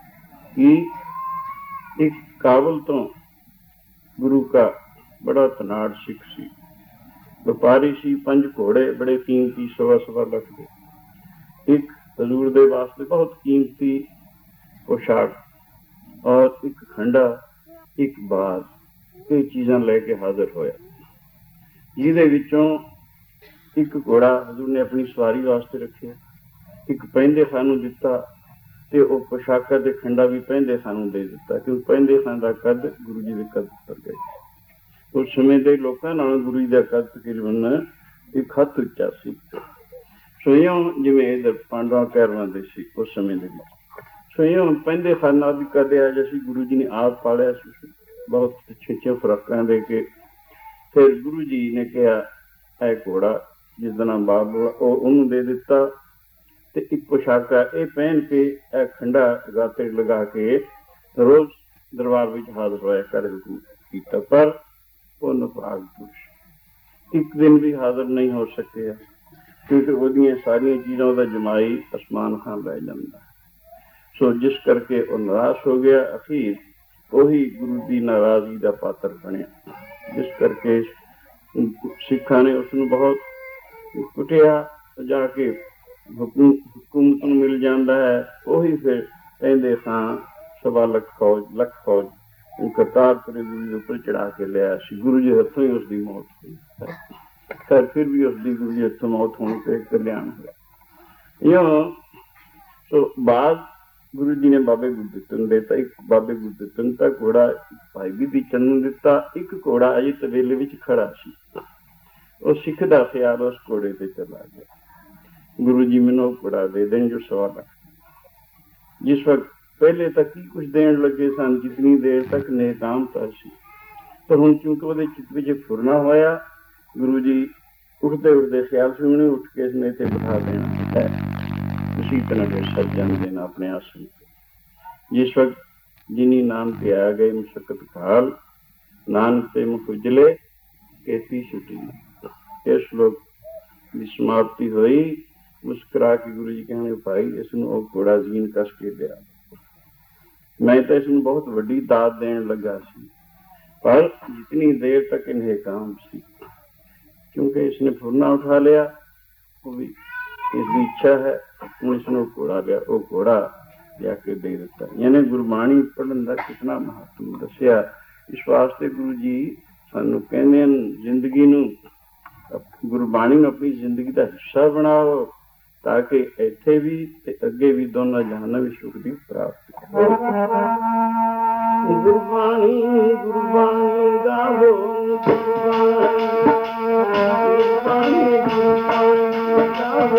ਕਿ ਇੱਕ ਕਾਬਲ ਤੋਂ ਗੁਰੂ ਕਾ ਬੜਾ ਧਨਾੜ ਸਿੱਖ ਸੀ, ਵਪਾਰੀ ਸੀ, ਪੰਜ ਘੋੜੇ ਬੜੇ ਕੀਮਤੀ ਸਵਾ ਸਵਾ ਲੱਖ ਦੇ, ਇੱਕ ਹਜ਼ੂਰ ਦੇ ਵਾਸਤੇ ਬਹੁਤ ਕੀਮਤੀ ਪੋਸ਼ਾਕ ਔਰ ਇੱਕ ਖੰਡਾ, ਇੱਕ ਬਾਜ਼, ਇਹ ਚੀਜ਼ਾਂ ਲੈ ਕੇ ਹਾਜ਼ਰ ਹੋਇਆ, ਜਿਹਦੇ ਵਿੱਚੋਂ ਇੱਕ ਘੋੜਾ ਹਜ਼ੂਰ ਨੇ ਆਪਣੀ ਸਵਾਰੀ ਵਾਸਤੇ ਰੱਖਿਆ, ਇੱਕ ਪਹਿੰਦੇ ਖਾਂ ਨੂੰ ਦਿੱਤਾ ਤੇ ਉਹ ਪੋਸ਼ਾਕਾਂ ਤੇ ਖੰਡਾ ਵੀ ਪਹਿੰਦੇ ਖਾਂ ਨੂੰ ਦੇ ਦਿੱਤਾ, ਕਿਉਂਕਿ ਪਹਿੰਦੇ ਖਾਂ ਦਾ ਕੱਦ ਗੁਰੂ ਜੀ ਦੇ ਕੱਦ ਉੱਪਰ ਗਿਆ। ਉਸ ਸਮੇਂ ਦੇ ਲੋਕਾਂ ਨਾਲ ਗੁਰੂ ਜੀ ਦਾ ਕੱਦ ਤਕਰੀਬਨ ਇੱਕ ਹੱਥ ਉੱਚਾ ਸੀ। ਸੋਇਓ ਜਿਵੇਂ ਇਧਰ ਪਾਂਡਵਾ ਕੈਰਵਾਂ ਦੇ ਸੀ ਉਸ ਸਮੇਂ ਦੇ ਲੋਕ, ਸੋਇਓ ਪਹਿੰਦੇ ਖਾਂ ਨਾਲ ਵੀ ਕਦੇ ਆ ਸੀ। ਗੁਰੂ ਜੀ ਨੇ ਆਪ ਪਾਲਿਆ ਸੀ, ਬਹੁਤ ਅੱਛੇ ਅੱਛੇ ਫਰਾਕਾਂ ਦੇ ਕੇ। ਫਿਰ ਗੁਰੂ ਜੀ ਨੇ ਕਿਹਾ ਇਹ ਘੋੜਾ ਜਿਸ ਦਾ ਨਾਮ ਬਾਬਾ, ਉਹ ਉਹਨੂੰ ਦੇ ਦਿੱਤਾ ਤੇ ਇੱਕ ਪੋਸ਼ਾਕਾ ਇਹ ਪਹਿਨ ਕੇ ਇਹ ਖੰਡਾ ਗਾਤੇ ਲਗਾ ਕੇ ਰੋਜ਼ ਦਰਬਾਰ ਵਿੱਚ ਹਾਜ਼ਰ ਹੋਇਆ ਕਰ ਹੁਕਮ ਕੀਤਾ। ਪਰ ਉਹ ਨਪਾਕ ਪੁਰਸ਼ ਇੱਕ ਦਿਨ ਵੀ ਹਾਜ਼ਰ ਨਹੀਂ ਹੋ ਸਕਿਆ, ਕਿਉਂਕਿ ਉਹਦੀਆਂ ਸਾਰੀਆਂ ਚੀਜ਼ਾਂ ਉਹਦਾ ਜਮਾਈ ਅਸਮਾਨ ਖਾਨ ਲੈ ਜਾਂਦਾ। ਸੋ ਜਿਸ ਕਰਕੇ ਉਹ ਨਿਰਾਸ਼ ਹੋ ਗਿਆ। ਅਖੀਰ ਉਹੀ ਗੁਰੂ ਦੀ ਨਾਰਾਜ਼ਗੀ ਦਾ ਪਾਤਰ ਬਣਿਆ, ਜਿਸ ਕਰਕੇ ਸਿੱਖਾਂ ਨੇ ਉਸਨੂੰ ਬਹੁਤ ਕੁੱਟਿਆ। ਜਾ ਕੇ ਹੁਕਮ ਹੁਕੂਮਤ ਨੂੰ ਮਿਲ ਜਾਂਦਾ ਹੈ, ਉਹੀ ਫਿਰ ਕਹਿੰਦੇ ਖਾਂ ਸਵਾ ਲੱਖ ਫੌਜ ਲੱਖ ਫੌਜ ਕਰਤਾਰਪੁਰ ਗੁਰੂ ਦੇ ਉੱਪਰ ਚੜਾ ਕੇ ਲਿਆ ਸੀ। ਗੁਰੂ ਜੀ ਹੱਥੋਂ ਹੀ ਉਸਦੀ ਮੌਤ ਹੋਈ। ਪਰ ਫਿਰ ਵੀ ਉਸਦੀ ਗੁਰੂ ਜੀ ਹੱਥੋਂ ਮੌਤ ਹੋਣ ਤੇ ਕਲਿਆਣ ਹੋਇਆ। ਇਉਂ ਸੋ ਬਾਅਦ ਗੁਰੂ ਜੀ ਨੇ ਬਾਬੇ ਗੁਰਦਿੱਤ ਨੂੰ ਦਿੱਤਾ, ਇੱਕ ਬਾਬੇ ਗੁਰਦਿੱਤ ਨੂੰ ਤਾਂ ਘੋੜਾ ਭਾਈ ਬੀਬੀ ਚੰਦ ਨੂੰ ਦਿੱਤਾ, ਇੱਕ ਘੋੜਾ ਅਜੇ ਤਬੇਲੇ ਵਿੱਚ ਖੜਾ ਸੀ। ਉਹ ਸਿੱਖ ਦਾ ਖਿਆਲ ਉਸ ਘੋੜੇ ਤੇ ਚਲਾ ਗਿਆ। ਗੁਰੂ ਜੀ ਮੈਨੂੰ ਘੋੜਾ ਦੇ ਦੇਣ ਜੋ ਸਵਾ ਲੱਖ। ਜਿਸ ਵਕਤ ਪਹਿਲੇ ਤਾਂ ਕੀ ਕੁਛ ਦੇਣ ਲੱਗੇ ਸਨ, ਜਿਤਨੀ ਦੇਰ ਤੱਕ ਨੇਕਾਮਤਾ ਸੀ। ਪਰ ਹੁਣ ਕਿਉਂਕਿ ਉਹਦੇ ਚਿੱਤ ਵਿੱਚ ਫੁਰਨਾ ਹੋਇਆ, ਗੁਰੂ ਜੀ ਉੱਠਦੇ ਉੱਠਦੇ ਖਿਆਲ ਸੀ ਉਹਨੇ ਉੱਠ ਕੇ ਇਸਨੇ ਇੱਥੇ ਬਿਠਾ ਦੇਣਾ ਹੈ। ਉसी तरह फिर सज्जन देना अपने आसन पे। जिस वक्त जिनी नाम पे आ गए मुशक्कत काल, नानक ते मुख उजले केती छुटी। इस श्लोक की समाप्ति हुई। मुस्कुरा के गुरु जी कहने भाई इसनों घोड़ा जीन कस के दिया, मैं तो इसनों बहुत वड्डी दात देन लगा सी, पर जितनी देर तक इन्हें काम सी, क्योंकि इसने फुरना उठा लिया, वो भी इसकी इच्छा है, हूँ इसनों घोड़ा गया, वो घोड़ा जाके दे दिता। यानी गुरबाणी पढ़न का कितना महत्व दसिया। इस वास्ते गुरु जी सानू कहते हैं जिंदगी नू गुरबाणी नू अपनी जिंदगी का हिस्सा बनाओ, ताकि इत्थे भी ते अगे भी दोनों जहाना भी सुख की प्राप्ति हो। गुरबाणी गुरबाणी गावो, गुरबाणी गुरबाणी गावो,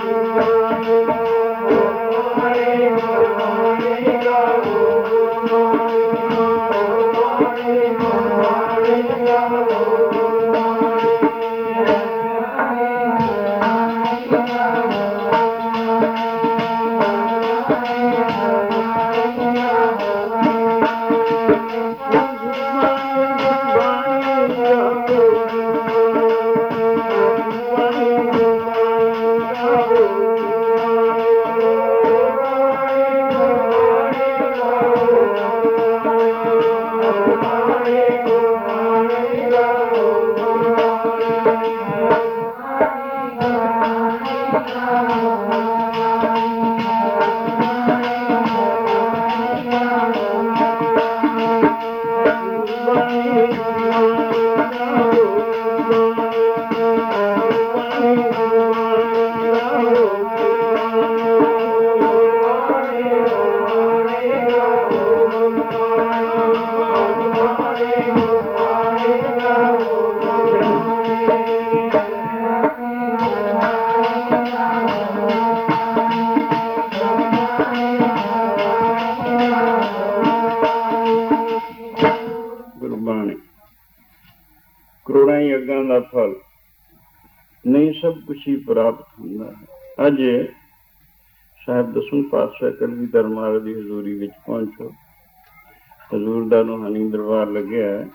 ਕਰੋੜਾਂ ਯੱਗਾਂ ਦਾ ਫਲ ਨਹੀਂ ਸਭ ਕੁਛ ਹੀ ਪ੍ਰਾਪਤ ਹੁੰਦਾ ਹੈ। ਅੱਜ ਸਾਹਿਬ ਦਸਵੇਂ ਪਾਤਸ਼ਾਹ ਕਲਗੀਧਰ ਮਹਾਰਾਜ ਦੀ ਹਜ਼ੂਰੀ ਵਿੱਚ ਪਹੁੰਚੋ। ਹਜ਼ੂਰ ਦਾ ਰੂਹਾਨੀ ਦਰਬਾਰ ਲੱਗਿਆ ਹੈ।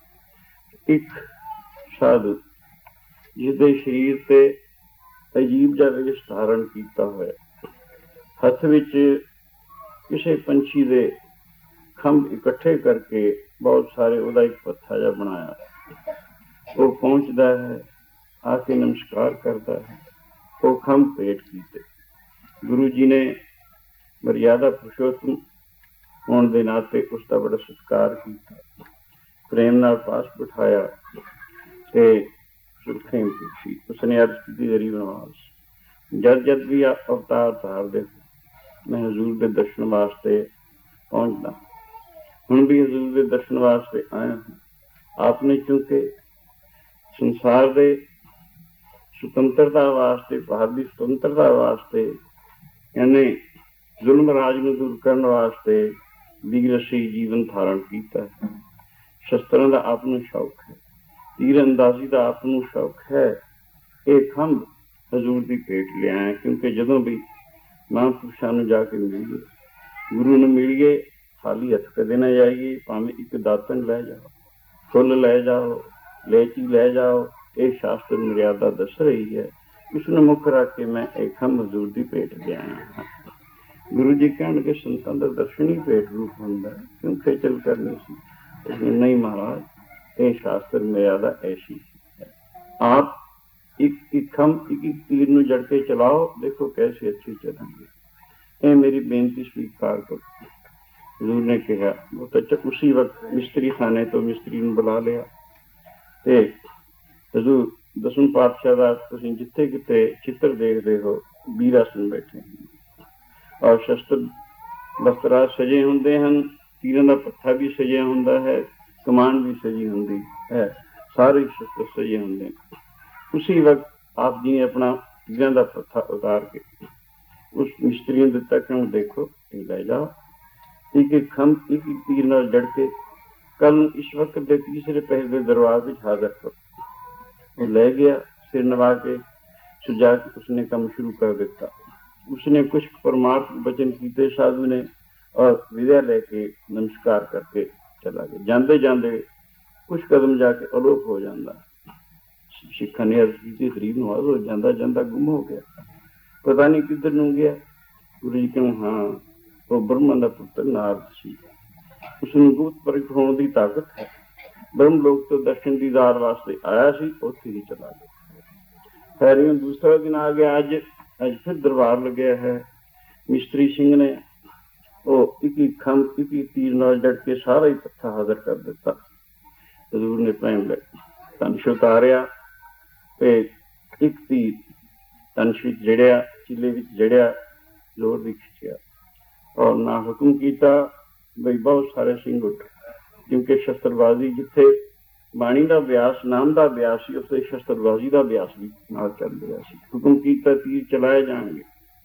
ਇੱਕ ਸਾਧੂ ਜਿਹਦੇ ਸਰੀਰ ਤੇ ਅਜੀਬ ਜਿਹਾ ਵਿਸ਼ ਧਾਰਨ ਕੀਤਾ ਹੋਇਆ, ਹੱਥ ਵਿੱਚ ਕਿਸੇ ਪੰਛੀ ਦੇ ਖੰਭ ਇਕੱਠੇ ਕਰਕੇ ਬਹੁਤ ਸਾਰੇ ਉਹਦਾ ਇੱਕ ਪੱਥਾ ਜਿਹਾ ਬਣਾਇਆ। ਉਹ ਪਹੁੰਚਦਾ ਹੈ, ਆ ਕੇ ਨਮਸਕਾਰ ਕਰਦਾ ਹੈ। ਉਹ ਖੰਭ ਭੇਟ ਕੀਤੇ। ਗੁਰੂ ਜੀ ਨੇ ਮਰਿਆਦਾ ਪੁਰਸ਼ੋਤਮ ਹੋਣ ਦੇ ਨਾਤੇ ਉਸਦਾ ਬੜਾ ਸਤਿਕਾਰ ਕੀਤਾ, ਪ੍ਰੇਮ ਨਾਲ ਪਾਸ ਬਿਠਾਇਆ ਤੇ ਸੁਰਖੇਮ ਪੁੱਛੀ। ਉਸਨੇ ਅਰਜ਼ ਕੀਤੀ ਗਰੀਬ ਨਵਾਜ਼, ਜਦ ਜਦ ਵੀ ਅਵਤਾਰ ਧਾਰਦੇ ਹੋ ਮੈਂ ਹਜ਼ੂਰ ਦੇ ਦਰਸ਼ਨ ਵਾਸਤੇ ਪਹੁੰਚਦਾ। ਹੁਣ ਵੀ ਹਜ਼ੂਰ ਦੇ ਦਰਸ਼ਨ ਵਾਸਤੇ ਆਇਆ ਹਾਂ। ਆਪਨੇ ਕਿਉਂਕਿ ਸੰਸਾਰ ਦੇ ਸੁਤੰਤਰਤਾ ਵਾਸਤੇ, ਭਾਰਤ ਦੀ ਸੁਤੰਤਰਤਾ ਵਾਸਤੇ, ਯਾਨੀ ਜ਼ੁਲਮ ਰਾਜ ਨੂੰ ਦੂਰ ਕਰਨ ਵਾਸਤੇ ਵੀਰਸੀ ਜੀਵਨ ਧਾਰਨ ਕੀਤਾ ਹੈ। ਸ਼ਸਤਰਾਂ ਦਾ ਆਪ ਨੂੰ ਸ਼ੌਕ ਹੈ, ਤੀਰ ਅੰਦਾਜ਼ੀ ਦਾ ਆਪ ਨੂੰ ਸ਼ੌਕ ਹੈ। ਇਹ ਖੰਭ ਹਜ਼ੂਰ ਦੀ ਭੇਟ ਲਿਆਇਆ, ਕਿਉਂਕਿ ਜਦੋਂ ਵੀ ਮਹਾਂਪੁਰਸ਼ਾਂ ਨੂੰ ਜਾ ਕੇ ਮਿਲੀਏ, ਗੁਰੂ ਨੂੰ ਮਿਲੀਏ, ਖਾਲੀ ਹੱਥ ਕਦੇ ਨਾ ਜਾਈਏ। ਭਾਵੇਂ ਇੱਕ ਦਾਤਨ ਲੈ ਜਾਓ, ਫੁੱਲ ਲੈ ਜਾਓ, ਲੈਚੀ ਲੈ ਜਾਓ, ਇਹ ਸ਼ਾਸਤਰ ਮਰਿਆਦਾ ਦੱਸ ਰਹੀ ਹੈ। ਇਸ ਨੂੰ ਮੁੱਖ ਰੱਖ ਕੇ ਮੈਂ ਇਹ ਖੰਭ ਹਜ਼ੂਰ ਦੀ ਭੇਟ ਲਿਆਇਆ ਹਾਂ। ਗੁਰੂ ਜੀ ਕਹਿਣਗੇ ਸੰਤਾਂ ਦਾ ਦਰਸ਼ਨ ਹੀ ਭੇਟ ਰੂਪ ਹੁੰਦਾ, ਕਿਉਂ ਖੇਚਲ ਕਰਨੀ ਸੀ? ਨਹੀਂ ਮਹਾਰਾਜ, ਇਹ ਸ਼ਾਸਤਰ ਮਰਿਆਦਾ ਐਸੀ ਹੈ। ਆਪ ਇੱਕ ਇੱਕ ਖੰਭ ਇੱਕ ਇੱਕ ਤੀਰ ਨੂੰ ਜੜ ਕੇ ਚਲਾਓ, ਦੇਖੋ ਕੈਸੇ ਅੱਛੇ ਚੱਲਾਂਗੇ। ਇਹ ਮੇਰੀ ਬੇਨਤੀ ਸਵੀਕਾਰ ਕਰੋ। ਹਜ਼ੂਰ ਨੇ ਕਿਹਾ। ਬਹੁਤ ਅੱਛਾ। ਉਸੀ ਵਕਤ ਮਿਸਤਰੀ ਖਾਨੇ ਤੋਂ ਮਿਸਤਰੀ ਨੂੰ ਬੁਲਾ ਲਿਆ ਤੇ ਹਜ਼ੂਰ ਦਸਵੇਂ ਪਾਤਸ਼ਾਹ ਦਾ ਤੁਸੀਂ ਜਿੱਥੇ ਕਿਤੇ ਚਿੱਤਰ ਦੇਖਦੇ ਹੋ, ਵੀਰ ਆਸਣ ਬੈਠੇ ਔਰ ਸ਼ਸਤਰ ਬਸਤਰਾ ਸਜੇ ਹੁੰਦੇ ਹਨ, ਤੀਰਾਂ ਦਾ ਪੱਥਾ ਵੀ ਸਜਿਆ ਹੁੰਦਾ ਹੈ, ਕਮਾਨ ਵੀ ਸਜੀ ਹੁੰਦੀ ਹੈ, ਸਾਰੇ ਸ਼ਸਤਰ ਸਜੇ ਹੁੰਦੇ। ਉਸੀ ਵਕਤ ਆਪ ਜੀ ਨੇ ਆਪਣਾ ਤੀਰਾਂ ਦਾ ਪੱਥਾ ਉਤਾਰ ਕੇ ਉਸ ਮਿਸਤਰੀ ਨੂੰ ਦਿੱਤਾ ਕਿ ਹੁਣ ਦੇਖੋ ਇਹ ਲੈ ਜਾਓ, एक एक खम एक एक तीर नाल जड़ के कल इस वक्त के तीसरे पहर के दरबार में हाजिर कर। वो ले गया, सिर नवा के सुजा के उसने काम शुरू कर दिता। उसने कुछ परमार्थ वचन किए साधु ने और विद्या लेके नमस्कार करके चला गया। जाते जाते कुछ कदम जाके अलोप हो जाता। सिखा ने अर्ज की गरीब नवाज हो जाता जाता गुम हो गया, पता नहीं किधर नू गया। गुरु जी कहूँ हाँ वो ब्रह्मा का पुत्र नारद सी, उसमें गुप्त प्रगट होने की ताकत है। ब्रह्म लोक तो दर्शन दीदार वास्ते आया सी, उत्थे ही चला गया। खैर दूसरा दिन आ गया। अज अज फिर दरबार लग्या है। मिस्त्री सिंह ने वो एक एक खम एक एक तीर नाल जड़ के सारा ही पत्था हाजिर कर दिता। हजूर ने प्रेम तंश उतारिया ते एक तीर तंश विच जड़िया, चिले विच जड़िया, जोर भी खिंचिया और ना हुक्म किया बई बहुत सारे सिंह उठ, क्योंकि शस्त्रबाजी जिथे बाणी का अभ्यास नाम का अभ्यास सी, उत्थे शस्त्रबाजी का अभ्यास भी नाल चल रहा सी। हुक्म किया तीर चलाए जाएंगे,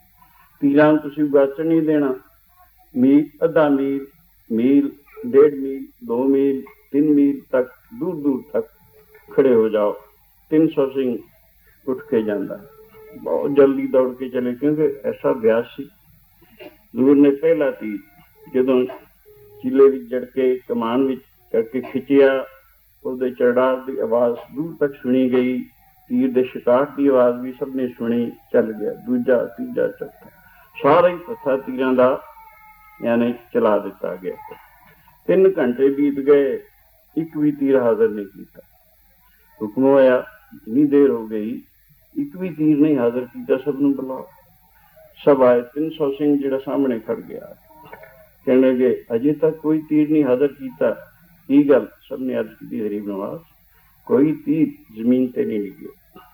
तीरां तुसीं गवाचण नहीं देना। मील अद्धा मील मील डेढ़ मील दो मील तीन मील तक दूर दूर तक खड़े हो जाओ। तीन सौ सिंह उठ के जाता, बहुत जल्दी दौड़ के चले, क्योंकि ऐसा अभ्यास सी। हजूर ने पहला तीर जदों चिले विच जड़ के कमान विच करके खिंचिया, उसदे चढ़ाव की आवाज दूर तक सुनी गई, तीर दे शिकाट की आवाज भी सबने सुनी, चल गया। दूजा तीजा चौथा सारा ही पत्था तीरां दा यानी चला दिता गया। तीन घंटे बीत गए, एक भी तीर हाजिर नहीं किया। हुक्म होया इतनी देर हो गई, एक भी तीर नहीं हाजिर किया, सब नूं बुलाओ। सब आए। तीन सौ सिंह जिहड़ा सामने खड़ गया, कहने लगे अजे तक कोई तीर नहीं हाजिर किया, की गल? सबने अर्ज की गरीब नवाज कोई तीर जमीन ते नहीं डिगे।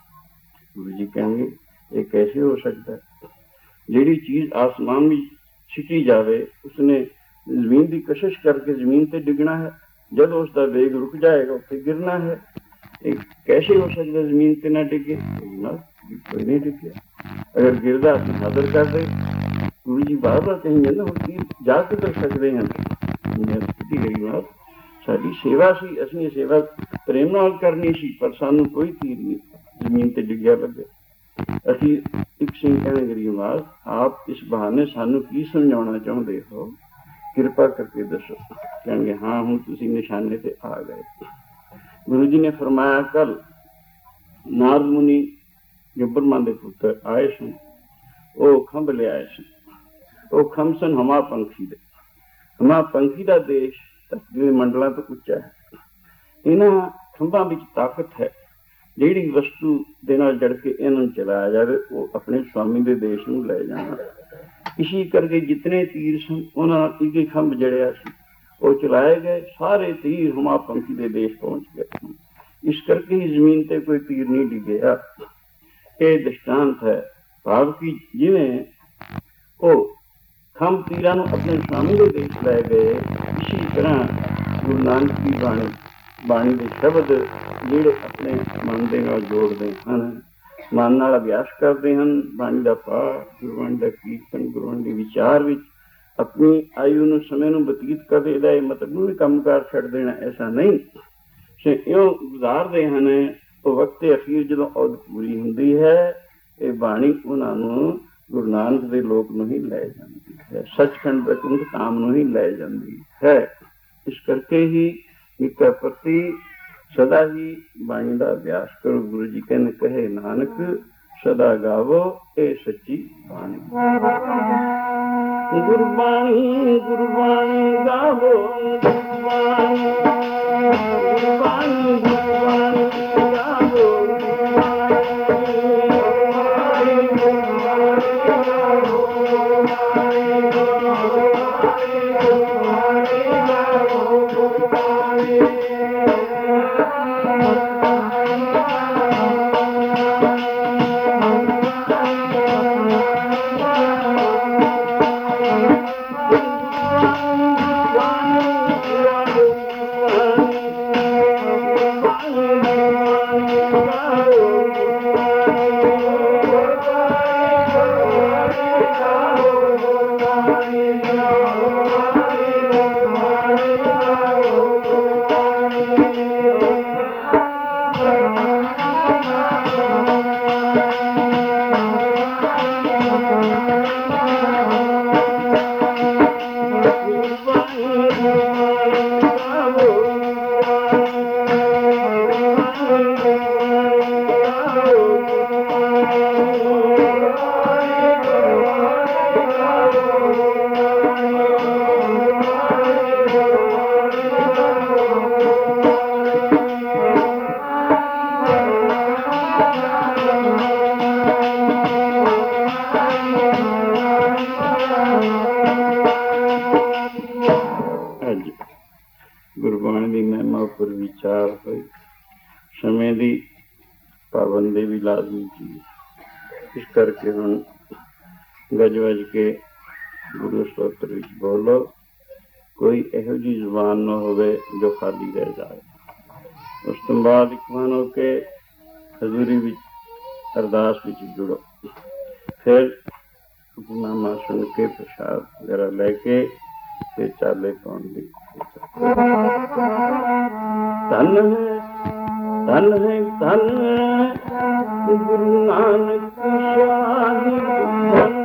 गुरु जी कहेंगे ये कैसे हो सकता है? जिहड़ी चीज आसमान में छिटी जावे उसने जमीन की कशिश करके जमीन ते डिगना है, जब उसका वेग रुक जाएगा उत्थे गिरना है। एक कैसे हो सकता जमीन ते ना डिगे? कोई नहीं डिगे। अगर गिरदा हाजिर कर दे। गुरु जी बार बार कहेंगे ना तीर जा किधर सकते हैं? गरीब साडी सेवा सी, असली सेवा प्रेम नाल करनी सी, पर सानू कोई तीर नहीं जमीन ते डिग्या लगे। असी एक सिंह कहने गरीब आप इस बहाने सानू की समझाना चाहते हो, कृपा करके दसो। कहेंगे हाँ हूँ तुसी निशाने ते आ गए। गुरु जी ने फरमाया कल नारद मुनि जो ब्रह्मा दे पुत्र आए सन, वो खंभ ले आए सन। वो खंभ सन हमा पंखी दे। हमा पंखी का देश धरती मंडलों तो उच्चा है। इन्हां खंभां विच ताकत है, जिहड़ी वस्तु दे नाल जड़ के इन्हां नूं चलाया जाए वो अपने स्वामी दे देश नूं ले जाना। इसी करके जितने तीर सन उन्हां एक एक खंभ जड़िया सी, वो चलाए गए। सारे तीर हमा पंखी दे देश पहुंच गए। इस करके ही जमीन ते कोई तीर नहीं डिगया। ये दृष्टांत है भाव की जिवें वो खंभ तीरां नूं अपने स्वामी दे देश ले गए, इसी तरह गुरु नानक की बाणी बाणी के शब्द जिहड़े अपने मन दे नाल जोड़ते हैं, मन नाल अभ्यास करते हैं, बाणी का पाठ गुरबाणी का कीर्तन गुरबाणी के विचार विच अपनी आयु नूं समय नूं बतीत करदे। इहदा मतलब भी कामकार छड्ड देना ऐसा नहीं, इउं गुजारदे हैं। तो वक्त अखीर जदों औध पूरी हुंदी है, ये बाणी उन्हां नूं गुरु नानक दे लोक नूं ही लै जांदी है, सचखंड वैकुंठ धाम नूं ही लै जांदी है। इस करके ही एक प्रति सदा ही बाणी का अभ्यास करो। गुरु जी कहने कहे नानक सदा गावो ए सच्ची बाणी। गुरबाणी गुरबाणी गावो गुरबाणी गुरबाणी गुरबाणी गावो Oh, ਉਹਨਾਂ ਉੱਪਰ ਵਿਚਾਰ ਹੋਏ। ਸਮੇਂ ਦੀ ਪਾਬੰਦੀ ਵੀ ਲਾਜ਼ਮੀ ਚੀਜ਼, ਇਸ ਕਰਕੇ ਹੁਣ ਗੱਜ ਵੱਜ ਕੇ ਗੁਰੂ ਸਤੋਤਰ ਵਿੱਚ ਬੋਲੋ। ਕੋਈ ਇਹੋ ਜਿਹੀ ਜ਼ੁਬਾਨ ਨਾ ਹੋਵੇ ਜੋ ਖਾਲੀ ਰਹਿ ਜਾਏ। ਉਸ ਤੋਂ ਬਾਅਦ ਇਕਵਾਨ ਹੋ ਕੇ ਹਜ਼ੂਰੀ ਵਿੱਚ ਅਰਦਾਸ ਵਿੱਚ ਜੁੜੋ। ਫਿਰ ਹੁਕਮਨਾਮਾ ਸੁਣ ਕੇ ਪ੍ਰਸ਼ਾਦ ਵਗੈਰਾ ਲੈ ਕੇ ਫਿਰ ਚਾਲੇ ਪਾਉਣ ਦੀ। ਧੰਨ ਹੈ ਧੰਨ ਹੈ ਧੰਨ ਹੈ ਗੁਰੂ ਨਾਨਕ ਸ਼ਾਹੀ ਧੰਨ।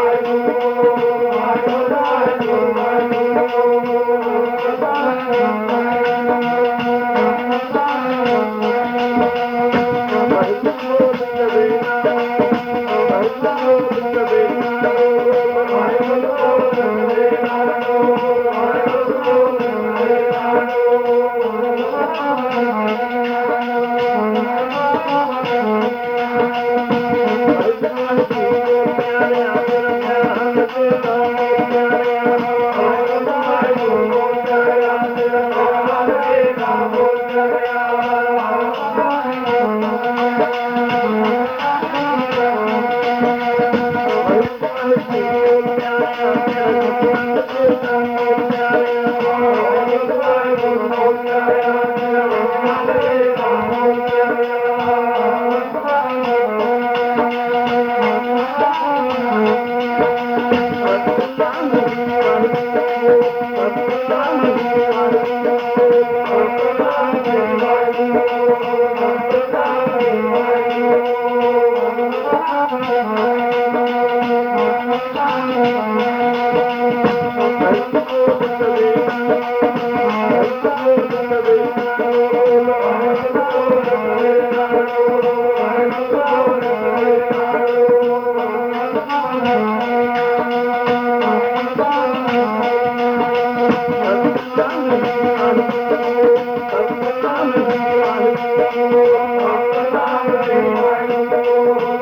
Thank you. Oh,